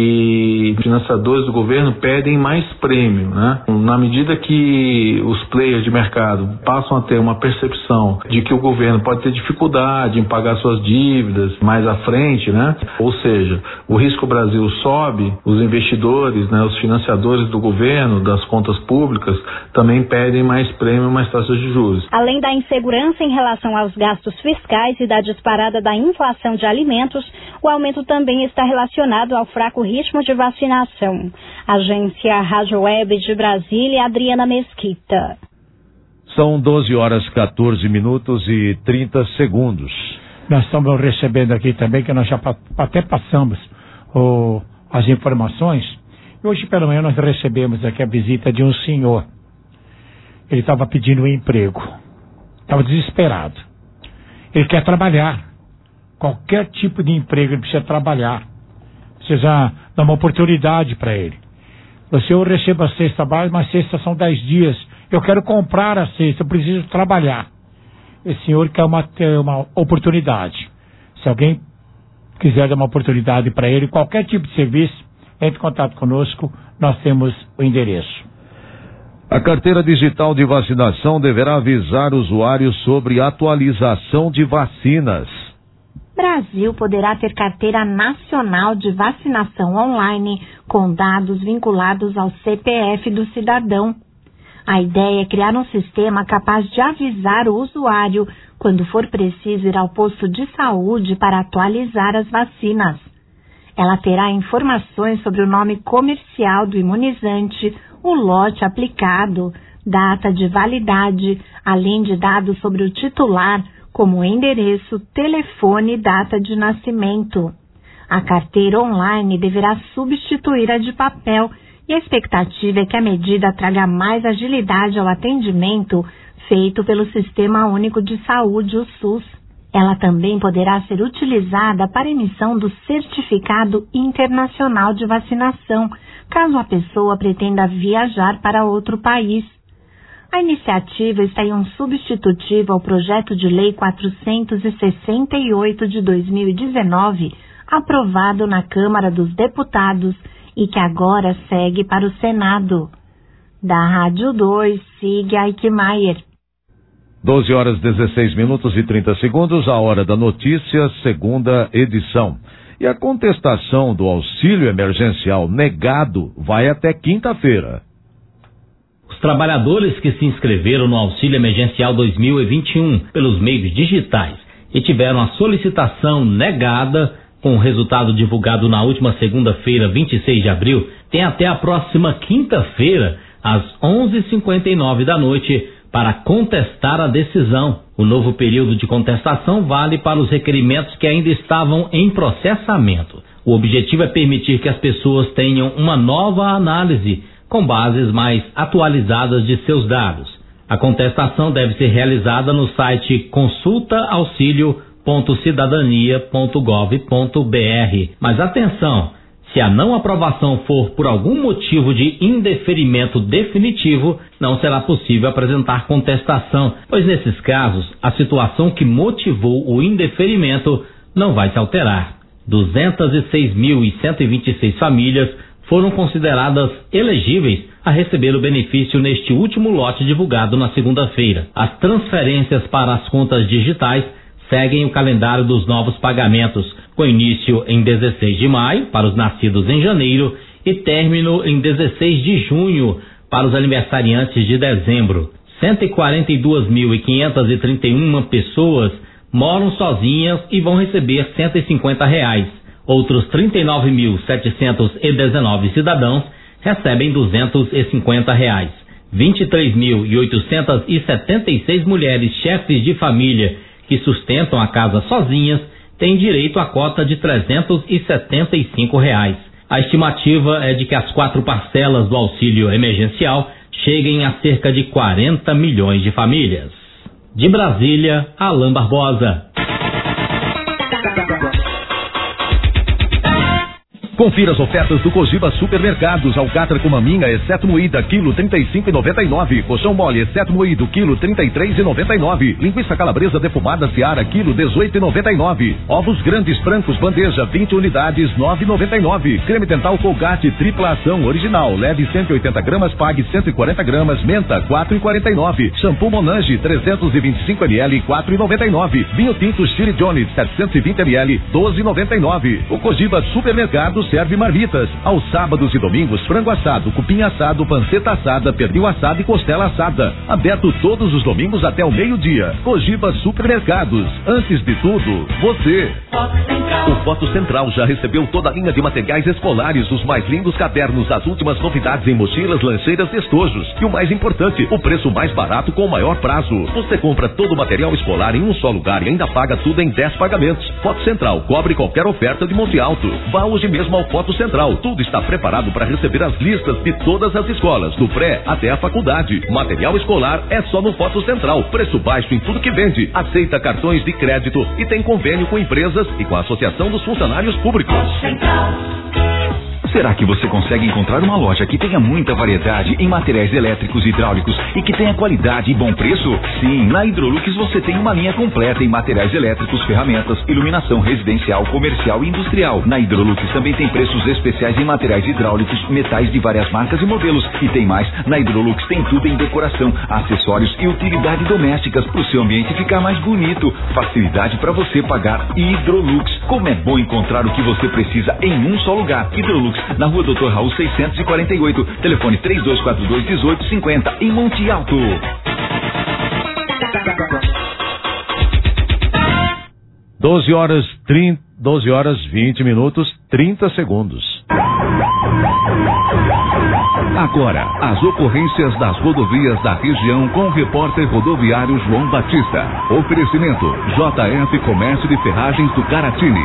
e financiadores do governo pedem mais prêmio, né? Na medida que os players de mercado passam a ter uma percepção de que o governo pode ter dificuldade em pagar suas dívidas mais à frente, né? Ou seja, o risco Brasil sobe, os investidores, né, os financiadores do governo, das contas públicas, também pedem mais prêmio, mais taxas de juros. Além da insegurança em relação aos gastos fiscais e da da disparada da inflação de alimentos, o aumento também está relacionado ao fraco ritmo de vacinação. Agência Rádio Web de Brasília, Adriana Mesquita. São doze horas, quatorze minutos e trinta segundos. Nós estamos recebendo aqui também, que nós já até passamos o, as informações. Hoje pela manhã nós recebemos aqui a visita de um senhor. Ele estava pedindo um emprego. Estava desesperado. Ele quer trabalhar. Qualquer tipo de emprego ele precisa trabalhar. Precisa dar uma oportunidade para ele. Você eu recebo a cesta básica, mas cesta são dez dias. Eu quero comprar a cesta, eu preciso trabalhar. Esse senhor quer uma, ter uma oportunidade. Se alguém quiser dar uma oportunidade para ele, qualquer tipo de serviço, entre em contato conosco, nós temos o endereço. A carteira digital de vacinação deverá avisar usuários sobre atualização de vacinas. Brasil poderá ter carteira nacional de vacinação online com dados vinculados ao C P F do cidadão. A ideia é criar um sistema capaz de avisar o usuário quando for preciso ir ao posto de saúde para atualizar as vacinas. Ela terá informações sobre o nome comercial do imunizante, o lote aplicado, data de validade, além de dados sobre o titular, como endereço, telefone e data de nascimento. A carteira online deverá substituir a de papel e a expectativa é que a medida traga mais agilidade ao atendimento feito pelo Sistema Único de Saúde, o SUS. Ela também poderá ser utilizada para emissão do Certificado Internacional de Vacinação, caso a pessoa pretenda viajar para outro país. A iniciativa está em um substitutivo ao Projeto de Lei quatrocentos e sessenta e oito de dois mil e dezenove, aprovado na Câmara dos Deputados e que agora segue para o Senado. Da Rádio dois, siga Eichmeier. doze horas, dezesseis minutos e trinta segundos, a hora da notícia, segunda edição. E a contestação do auxílio emergencial negado vai até quinta-feira. Os trabalhadores que se inscreveram no Auxílio Emergencial dois mil e vinte e um pelos meios digitais e tiveram a solicitação negada, com o resultado divulgado na última segunda-feira, vinte e seis de abril, têm até a próxima quinta-feira, às onze e cinquenta e nove da noite, para contestar a decisão. O novo período de contestação vale para os requerimentos que ainda estavam em processamento. O objetivo é permitir que as pessoas tenham uma nova análise com bases mais atualizadas de seus dados. A contestação deve ser realizada no site consulta auxílio ponto cidadania ponto gov ponto br. Mas atenção, se a não aprovação for por algum motivo de indeferimento definitivo, não será possível apresentar contestação, pois nesses casos, a situação que motivou o indeferimento não vai se alterar. duzentas e seis mil cento e vinte e seis famílias foram consideradas elegíveis a receber o benefício neste último lote divulgado na segunda-feira. As transferências para as contas digitais seguem o calendário dos novos pagamentos, com início em dezesseis de maio para os nascidos em janeiro e término em dezesseis de junho para os aniversariantes de dezembro. cento e quarenta e duas mil quinhentas e trinta e uma pessoas moram sozinhas e vão receber cento e cinquenta reais. Outros trinta e nove mil setecentos e dezenove cidadãos recebem duzentos e cinquenta reais. vinte e três mil oitocentas e setenta e seis mulheres chefes de família que sustentam a casa sozinhas têm direito à cota de trezentos e setenta e cinco reais. A estimativa é de que as quatro parcelas do auxílio emergencial cheguem a cerca de quarenta milhões de famílias. De Brasília, Alain Barbosa. Confira as ofertas do Cogiba Supermercados. Alcatra com maminha, exceto moída, quilo trinta e cinco e noventa e nove. Colchão mole, exceto moído, quilo trinta e três e noventa e nove. Linguiça calabresa defumada Seara, quilo dezoito e noventa e nove. Ovos grandes brancos bandeja, vinte unidades, nove e noventa e nove. Creme dental Colgate tripla ação original, leve cento e oitenta gramas, pague cento e quarenta gramas. Menta, quatro e quarenta e nove. Shampoo Monange, trezentos e vinte e cinco mililitros, quatro e noventa e nove. Vinho tinto Chili Johnny, setecentos e vinte mililitros, doze e noventa e nove. O Cogiba Supermercados serve marmitas. Aos sábados e domingos, frango assado, cupim assado, panceta assada, pernil assado e costela assada. Aberto todos os domingos até o meio-dia. Cogiba Supermercados. Antes de tudo, você. O Foto Central já recebeu toda a linha de materiais escolares, os mais lindos cadernos, as últimas novidades em mochilas, lancheiras e estojos. E o mais importante, o preço mais barato com o maior prazo. Você compra todo o material escolar em um só lugar e ainda paga tudo em dez pagamentos. Foto Central cobre qualquer oferta de Monte Alto. Vá hoje mesmo ao Foto Central. Tudo está preparado para receber as listas de todas as escolas, do pré até a faculdade. Material escolar é só no Foto Central. Preço baixo em tudo que vende. Aceita cartões de crédito e tem convênio com empresas e com a Associação dos Funcionários Públicos. Será que você consegue encontrar uma loja que tenha muita variedade em materiais elétricos e hidráulicos e que tenha qualidade e bom preço? Sim, na Hidrolux você tem uma linha completa em materiais elétricos, ferramentas, iluminação residencial, comercial e industrial. Na Hidrolux também tem preços especiais em materiais hidráulicos, metais de várias marcas e modelos. E tem mais, na Hidrolux tem tudo em decoração, acessórios e utilidade domésticas para o seu ambiente ficar mais bonito. Facilidade para você pagar Hidrolux. Como é bom encontrar o que você precisa em um só lugar. Hidrolux, na rua doutor Raul seiscentos e quarenta e oito, telefone três dois quatro dois, um oito cinco zero, em Monte Alto. doze horas, trinta, doze horas, vinte minutos, trinta segundos. Agora, as ocorrências das rodovias da região com o repórter rodoviário João Batista. Oferecimento J F Comércio de Ferragens do Caratini.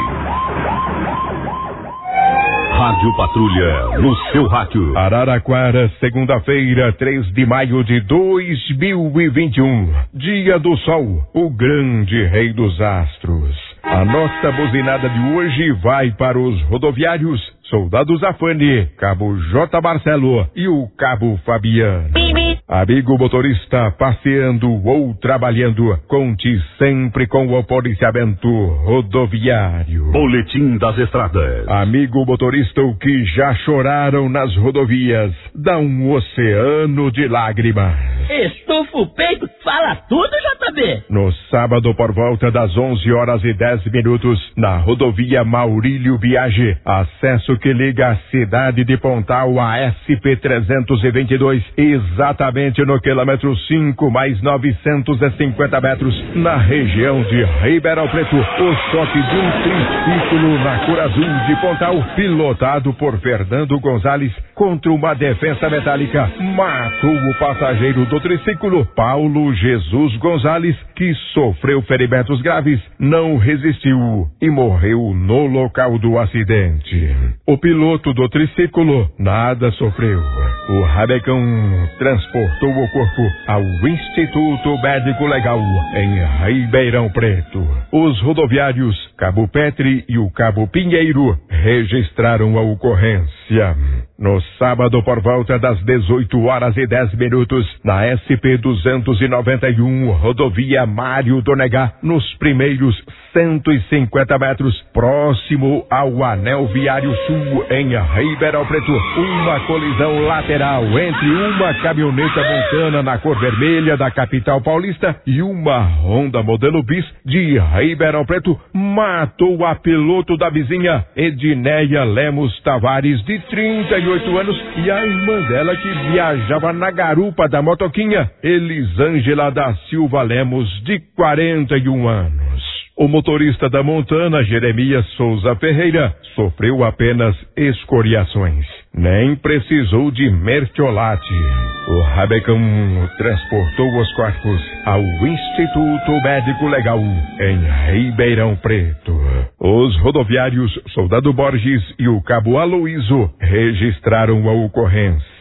Rádio Patrulha, no seu rádio. Araraquara, segunda-feira, três de maio de dois mil e vinte e um. Dia do Sol, o grande rei dos astros. A nossa buzinada de hoje vai para os rodoviários Soldado Zafani, Cabo J. Marcelo e o Cabo Fabiano. Amigo motorista, passeando ou trabalhando, conte sempre com o policiamento rodoviário. Boletim das estradas. Amigo motorista, o que já choraram nas rodovias, dá um oceano de lágrimas. Estufa o peito, fala tudo, J B. No sábado, por volta das onze horas e dez minutos, na rodovia Maurílio Biagi, acesso que liga a cidade de Pontal a S P trezentos e vinte e dois, exatamente no quilômetro cinco mais novecentos e cinquenta metros, na região de Ribeirão Preto, o choque de um triciclo na cor azul de Pontal, pilotado por Fernando Gonzalez, contra uma defensa metálica, matou o passageiro do triciclo, Paulo Jesus Gonzalez, que sofreu ferimentos graves, não resistiu e morreu no local do acidente. O piloto do triciclo nada sofreu. O rabecão transportou o corpo ao Instituto Médico Legal em Ribeirão Preto. Os rodoviários Cabo Petri e o Cabo Pinheiro registraram a ocorrência. No sábado, por volta das dezoito horas e dez minutos, na S P duzentos e noventa e um, rodovia Mário Donegá, nos primeiros cento e cinquenta metros, próximo ao Anel Viário Sul, em Ribeirão Preto, uma colisão lateral entre uma caminhoneta montana na cor vermelha da capital paulista e uma Honda modelo bis de Ribeirão Preto matou a piloto da vizinha, Edneia Lemos Tavares, de trinta e oito anos, e a irmã dela que viajava na garupa da motoquinha, Elisângela da Silva Lemos, de quarenta e um anos. O motorista da montana, Jeremias Souza Ferreira, sofreu apenas escoriações. Nem precisou de mertiolate. O rabecão transportou os corpos ao Instituto Médico Legal em Ribeirão Preto. Os rodoviários Soldado Borges e o Cabo Aloísio registraram a ocorrência.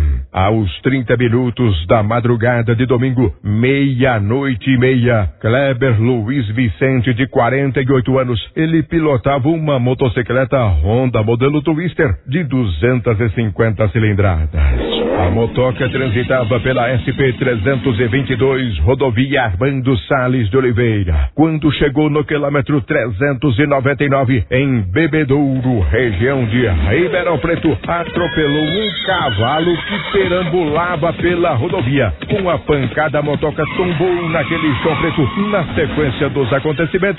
Aos trinta minutos da madrugada de domingo, meia-noite e meia, Kleber Luiz Vicente, de quarenta e oito anos, ele pilotava uma motocicleta Honda modelo Twister de duzentas e cinquenta cilindradas. A motoca transitava pela S P trezentos e vinte e dois, rodovia Armando Salles de Oliveira, quando chegou no quilômetro trezentos e noventa e nove, em Bebedouro, região de Ribeirão Preto, atropelou um cavalo que perambulava pela rodovia. Com a pancada, a motoca tombou naquele chão preto. Na sequência dos acontecimentos,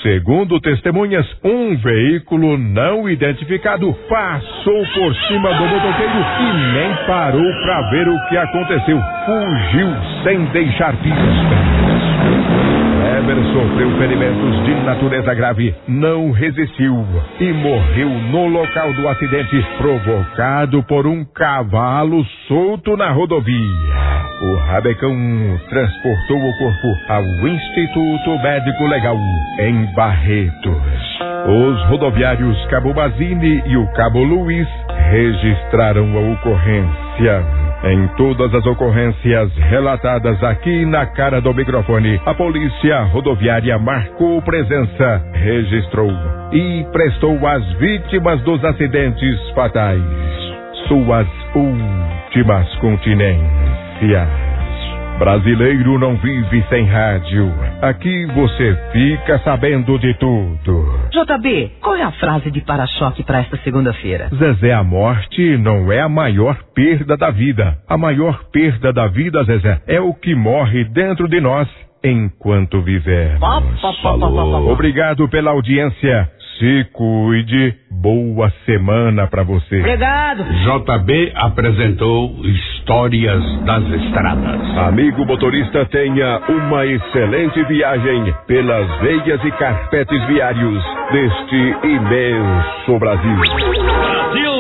Segundo testemunhas, um veículo não identificado passou por cima do motoqueiro e nem parou para ver o que aconteceu. Fugiu sem deixar pistas. Weber sofreu ferimentos de natureza grave, não resistiu e morreu no local do acidente, provocado por um cavalo solto na rodovia. O Rabecão transportou o corpo ao Instituto Médico Legal, em Barretos. Os rodoviários Cabo Mazini e o Cabo Luiz registraram a ocorrência. Em todas as ocorrências relatadas aqui na cara do microfone, a polícia rodoviária marcou presença, registrou e prestou às vítimas dos acidentes fatais suas últimas continências. Brasileiro não vive sem rádio. Aqui você fica sabendo de tudo. J B, qual é a frase de para-choque para esta segunda-feira? Zezé, a morte não é a maior perda da vida. A maior perda da vida, Zezé, é o que morre dentro de nós enquanto vivemos. Falou. Obrigado pela audiência. Se cuide. Boa semana pra você. Obrigado. J B apresentou Histórias das Estradas. Amigo motorista, tenha uma excelente viagem pelas veias e carpetes viários deste imenso Brasil. Brasil!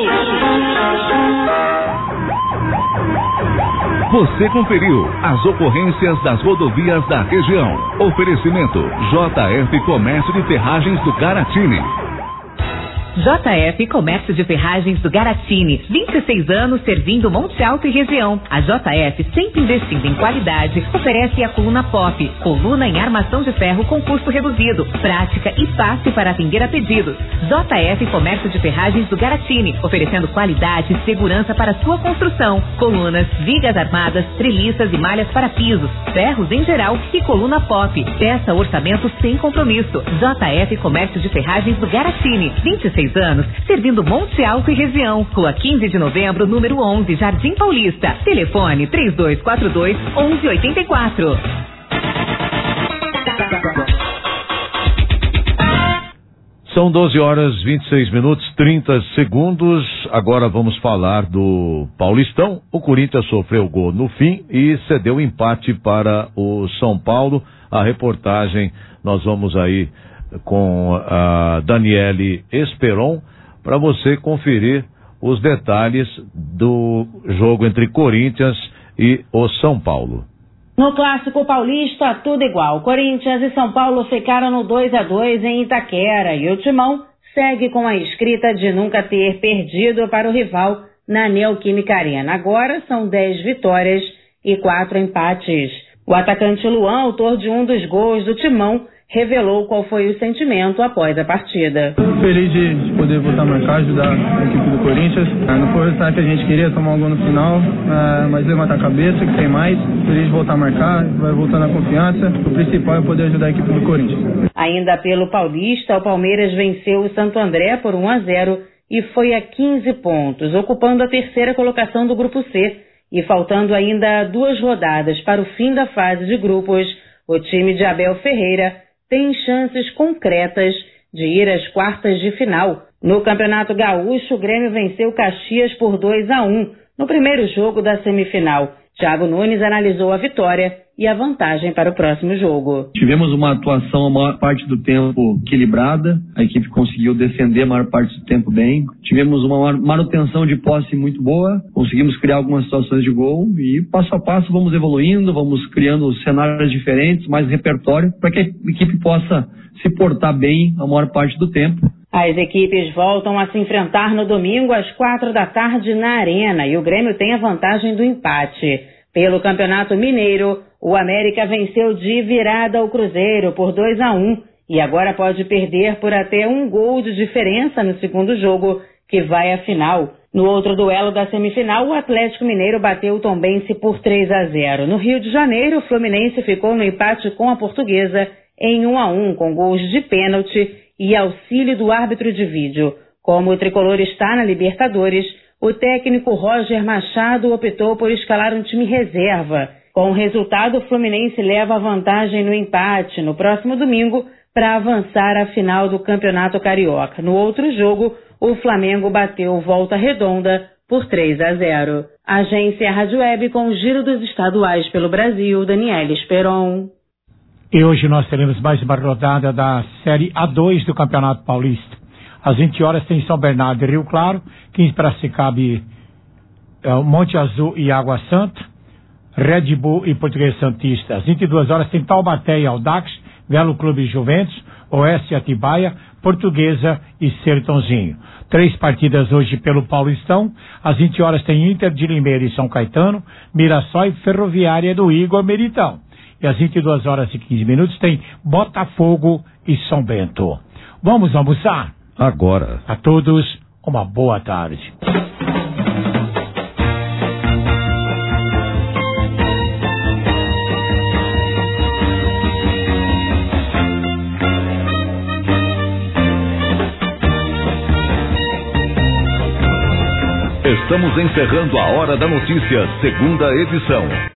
Você conferiu as ocorrências das rodovias da região. Oferecimento J F Comércio de Ferragens do Garatini. J F Comércio de Ferragens do Garatini, vinte e seis anos servindo Monte Alto e região. A J F, sempre investindo em qualidade, oferece a coluna Pop, coluna em armação de ferro com custo reduzido, prática e fácil para atender a pedidos. J F Comércio de Ferragens do Garatini, oferecendo qualidade e segurança para sua construção. Colunas, vigas armadas, treliças e malhas para pisos, ferros em geral e coluna Pop. Peça orçamento sem compromisso. J F Comércio de Ferragens do Garatini, vinte e seis anos, servindo Monte Alto e região. Rua quinze de novembro, número onze, Jardim Paulista. Telefone três dois quatro dois, onze oitenta e quatro. São doze horas, vinte e seis minutos, trinta segundos. Agora vamos falar do Paulistão. O Corinthians sofreu gol no fim e cedeu empate para o São Paulo. A reportagem nós vamos aí com a Daniele Esperon para você conferir os detalhes do jogo entre Corinthians e o São Paulo. No Clássico Paulista, tudo igual. Corinthians e São Paulo ficaram no dois a dois em Itaquera e o Timão segue com a escrita de nunca ter perdido para o rival na Neoquímica Arena. Agora são dez vitórias e quatro empates. O atacante Luan, autor de um dos gols do Timão, revelou qual foi o sentimento após a partida. Feliz de poder voltar a marcar, ajudar a equipe do Corinthians. Não foi o resultado que a gente queria, tomar um gol no final, mas levantar a cabeça, que tem mais. Feliz de voltar a marcar, vai voltando a confiança. O principal é poder ajudar a equipe do Corinthians. Ainda pelo Paulista, o Palmeiras venceu o Santo André por um a zero e foi a quinze pontos, ocupando a terceira colocação do Grupo C. E faltando ainda duas rodadas para o fim da fase de grupos, o time de Abel Ferreira tem chances concretas de ir às quartas de final. No Campeonato Gaúcho, o Grêmio venceu o Caxias por dois a um no primeiro jogo da semifinal. Thiago Nunes analisou a vitória e a vantagem para o próximo jogo. Tivemos uma atuação a maior parte do tempo equilibrada, a equipe conseguiu defender a maior parte do tempo bem. Tivemos uma manutenção de posse muito boa, conseguimos criar algumas situações de gol e passo a passo vamos evoluindo, vamos criando cenários diferentes, mais repertório, para que a equipe possa se portar bem a maior parte do tempo. As equipes voltam a se enfrentar no domingo às quatro da tarde na Arena e o Grêmio tem a vantagem do empate. Pelo Campeonato Mineiro, o América venceu de virada o Cruzeiro por dois a um e agora pode perder por até um gol de diferença no segundo jogo, que vai à final. No outro duelo da semifinal, o Atlético Mineiro bateu o Tombense por três a zero. No Rio de Janeiro, o Fluminense ficou no empate com a Portuguesa em um a um, com gols de pênalti e auxílio do árbitro de vídeo. Como o tricolor está na Libertadores, o técnico Roger Machado optou por escalar um time reserva. Com o resultado, o Fluminense leva a vantagem no empate. No próximo domingo, para avançar à final do Campeonato Carioca. No outro jogo, o Flamengo bateu Volta Redonda por três a zero. Agência Rádio Web com o giro dos estaduais pelo Brasil, Daniela Esperon. E hoje nós teremos mais uma rodada da Série A dois do Campeonato Paulista. Às vinte horas tem São Bernardo e Rio Claro, quinze Piracicaba e uh, Monte Azul e Água Santa, Red Bull e Português Santista. Às vinte e duas horas tem Taubaté e Audax, Velo Clube e Juventus, Oeste e Atibaia, Portuguesa e Sertãozinho. Três partidas hoje pelo Paulistão. Às vinte horas tem Inter de Limeira e São Caetano, Mirassol e Ferroviária do Igor Meritão. E às vinte e duas horas e quinze minutos tem Botafogo e São Bento. Vamos almoçar? Agora. A todos, uma boa tarde. Estamos encerrando a Hora da Notícia, segunda edição.